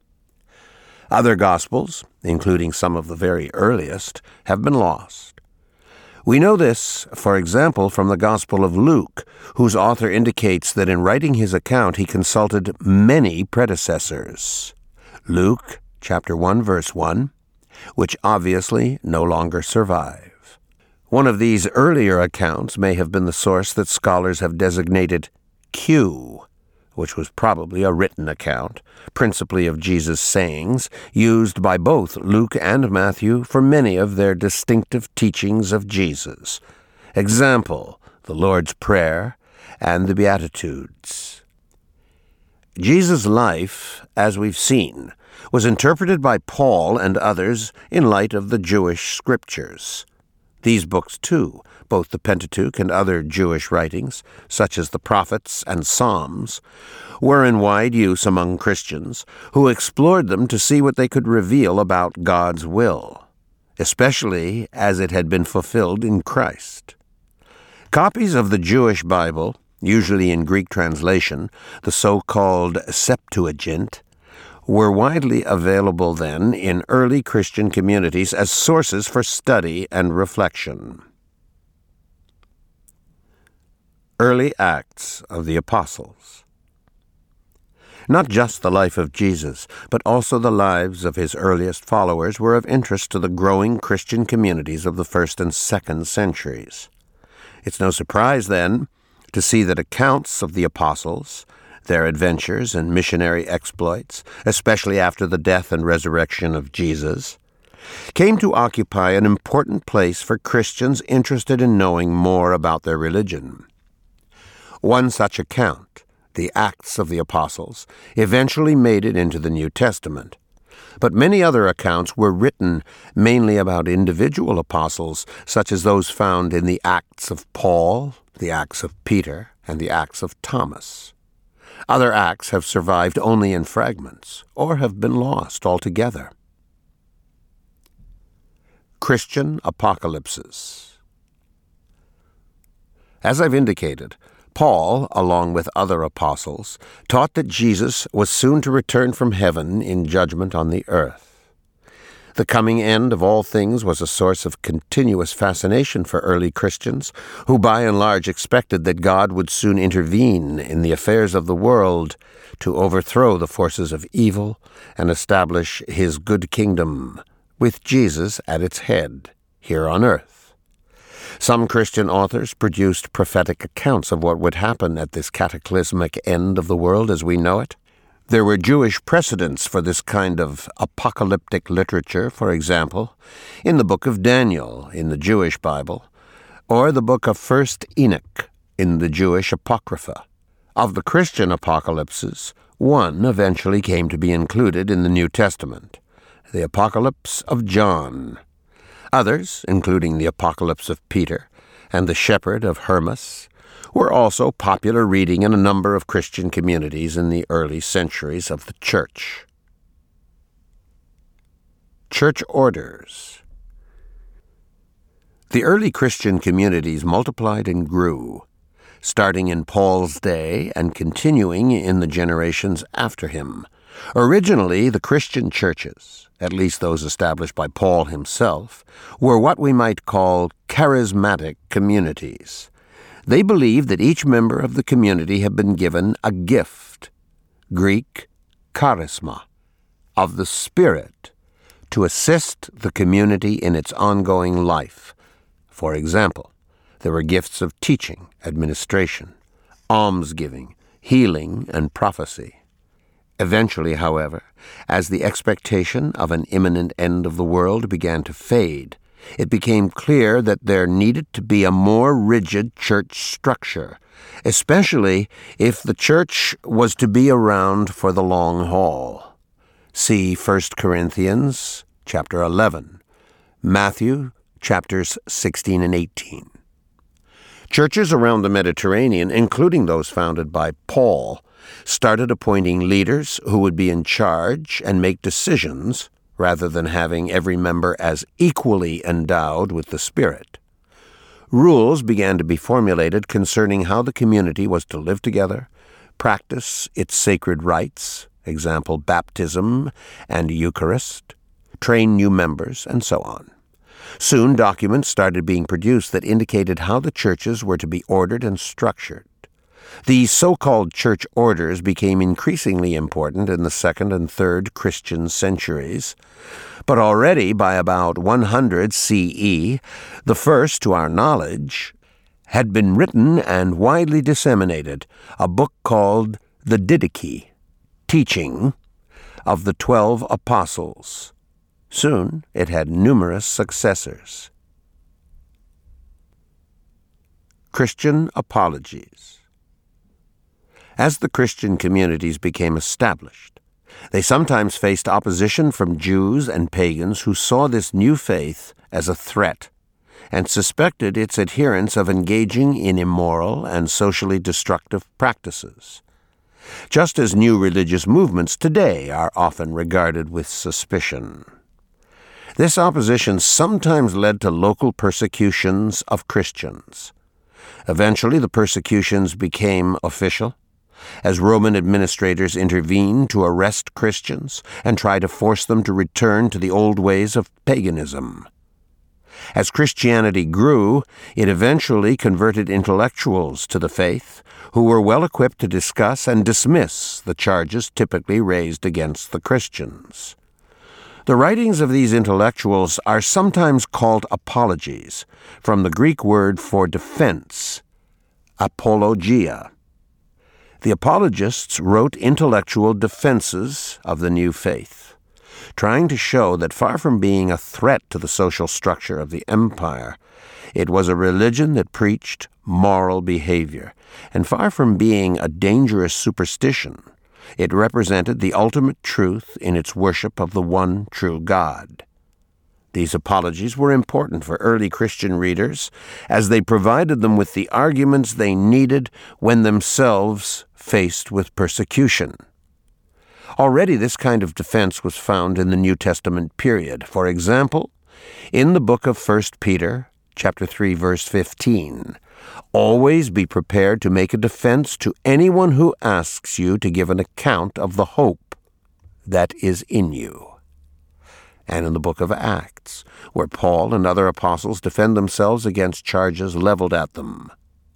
Other Gospels, including some of the very earliest, have been lost. We know this, for example, from the Gospel of Luke, whose author indicates that in writing his account he consulted many predecessors. Luke chapter 1, verse 1, which obviously no longer survive. One of these earlier accounts may have been the source that scholars have designated Q, which was probably a written account, principally of Jesus' sayings, used by both Luke and Matthew for many of their distinctive teachings of Jesus. Example, the Lord's Prayer and the Beatitudes. Jesus' life, as we've seen, was interpreted by Paul and others in light of the Jewish scriptures. These books, too, both the Pentateuch and other Jewish writings, such as the prophets and Psalms, were in wide use among Christians who explored them to see what they could reveal about God's will, especially as it had been fulfilled in Christ. Copies of the Jewish Bible, usually in Greek translation, the so-called Septuagint, were widely available then in early Christian communities as sources for study and reflection. Early Acts of the Apostles. Not just the life of Jesus, but also the lives of his earliest followers were of interest to the growing Christian communities of the 1st and 2nd centuries. It's no surprise, then, to see that accounts of the apostles, their adventures and missionary exploits, especially after the death and resurrection of Jesus, came to occupy an important place for Christians interested in knowing more about their religion. One such account, the Acts of the Apostles, eventually made it into the New Testament. But many other accounts were written mainly about individual apostles, such as those found in the Acts of Paul, the Acts of Peter, and the Acts of Thomas. Other acts have survived only in fragments, or have been lost altogether. Christian apocalypses. As I've indicated, Paul, along with other apostles, taught that Jesus was soon to return from heaven in judgment on the earth. The coming end of all things was a source of continuous fascination for early Christians, who by and large expected that God would soon intervene in the affairs of the world to overthrow the forces of evil and establish his good kingdom, with Jesus at its head, here on earth. Some Christian authors produced prophetic accounts of what would happen at this cataclysmic end of the world as we know it. There were Jewish precedents for this kind of apocalyptic literature, for example, in the book of Daniel in the Jewish Bible, or the book of 1st Enoch in the Jewish Apocrypha. Of the Christian apocalypses, one eventually came to be included in the New Testament, the Apocalypse of John. Others, including the Apocalypse of Peter and the Shepherd of Hermas, were also popular reading in a number of Christian communities in the early centuries of the Church. Church orders. The early Christian communities multiplied and grew, starting in Paul's day and continuing in the generations after him, Originally, the Christian churches, at least those established by Paul himself, were what we might call charismatic communities. They believed that each member of the community had been given a gift, Greek charisma, of the Spirit, to assist the community in its ongoing life. For example, there were gifts of teaching, administration, almsgiving, healing, and prophecy. Eventually, however, as the expectation of an imminent end of the world began to fade, it became clear that there needed to be a more rigid church structure, especially if the church was to be around for the long haul. See 1 Corinthians chapter 11, Matthew chapters 16 and 18. Churches around the Mediterranean, including those founded by Paul, started appointing leaders who would be in charge and make decisions rather than having every member as equally endowed with the Spirit. Rules began to be formulated concerning how the community was to live together, practice its sacred rites, example baptism and Eucharist, train new members, and so on. Soon documents started being produced that indicated how the churches were to be ordered and structured. These so-called church orders became increasingly important in the 2nd and 3rd Christian centuries, but already by about 100 CE, the first, to our knowledge, had been written and widely disseminated, a book called the Didache, Teaching, of the 12 Apostles. Soon it had numerous successors. Christian apologies. As the Christian communities became established, they sometimes faced opposition from Jews and pagans who saw this new faith as a threat and suspected its adherents of engaging in immoral and socially destructive practices, just as new religious movements today are often regarded with suspicion. This opposition sometimes led to local persecutions of Christians. Eventually, the persecutions became official, as Roman administrators intervened to arrest Christians and try to force them to return to the old ways of paganism. As Christianity grew, it eventually converted intellectuals to the faith who were well equipped to discuss and dismiss the charges typically raised against the Christians. The writings of these intellectuals are sometimes called apologies, from the Greek word for defense, apologia. The apologists wrote intellectual defenses of the new faith, trying to show that far from being a threat to the social structure of the empire, it was a religion that preached moral behavior, and far from being a dangerous superstition, it represented the ultimate truth in its worship of the one true God. These apologies were important for early Christian readers, as they provided them with the arguments they needed when themselves faced with persecution. Already this kind of defense was found in the New Testament period. For example, in the book of 1 Peter, chapter 3, verse 15, "Always be prepared to make a defense to anyone who asks you to give an account of the hope that is in you." And in the book of Acts, where Paul and other apostles defend themselves against charges leveled at them.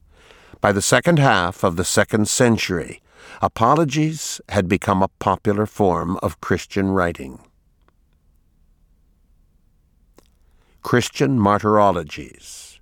By the second half of the 2nd century, apologies had become a popular form of Christian writing. Christian martyrologies.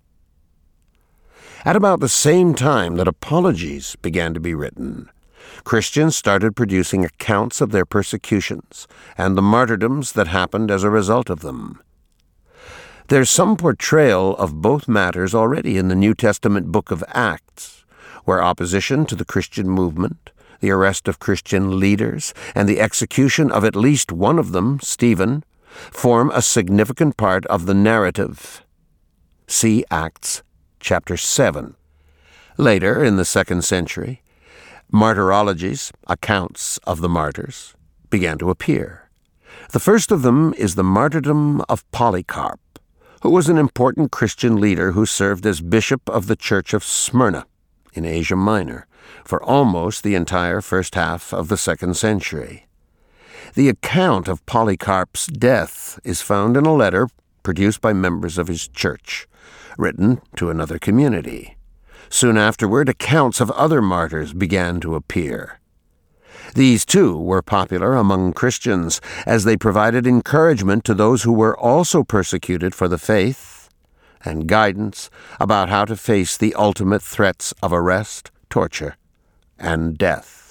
At about the same time that apologies began to be written, Christians started producing accounts of their persecutions and the martyrdoms that happened as a result of them. There's some portrayal of both matters already in the New Testament book of Acts, where opposition to the Christian movement, the arrest of Christian leaders, and the execution of at least one of them, Stephen, form a significant part of the narrative. See Acts chapter 7. Later, in the 2nd century, martyrologies, accounts of the martyrs, began to appear. The first of them is the martyrdom of Polycarp, who was an important Christian leader who served as bishop of the Church of Smyrna in Asia Minor for almost the entire first half of the 2nd century. The account of Polycarp's death is found in a letter produced by members of his church, written to another community. Soon afterward, accounts of other martyrs began to appear. These, too, were popular among Christians, as they provided encouragement to those who were also persecuted for the faith, and guidance about how to face the ultimate threats of arrest, torture, and death.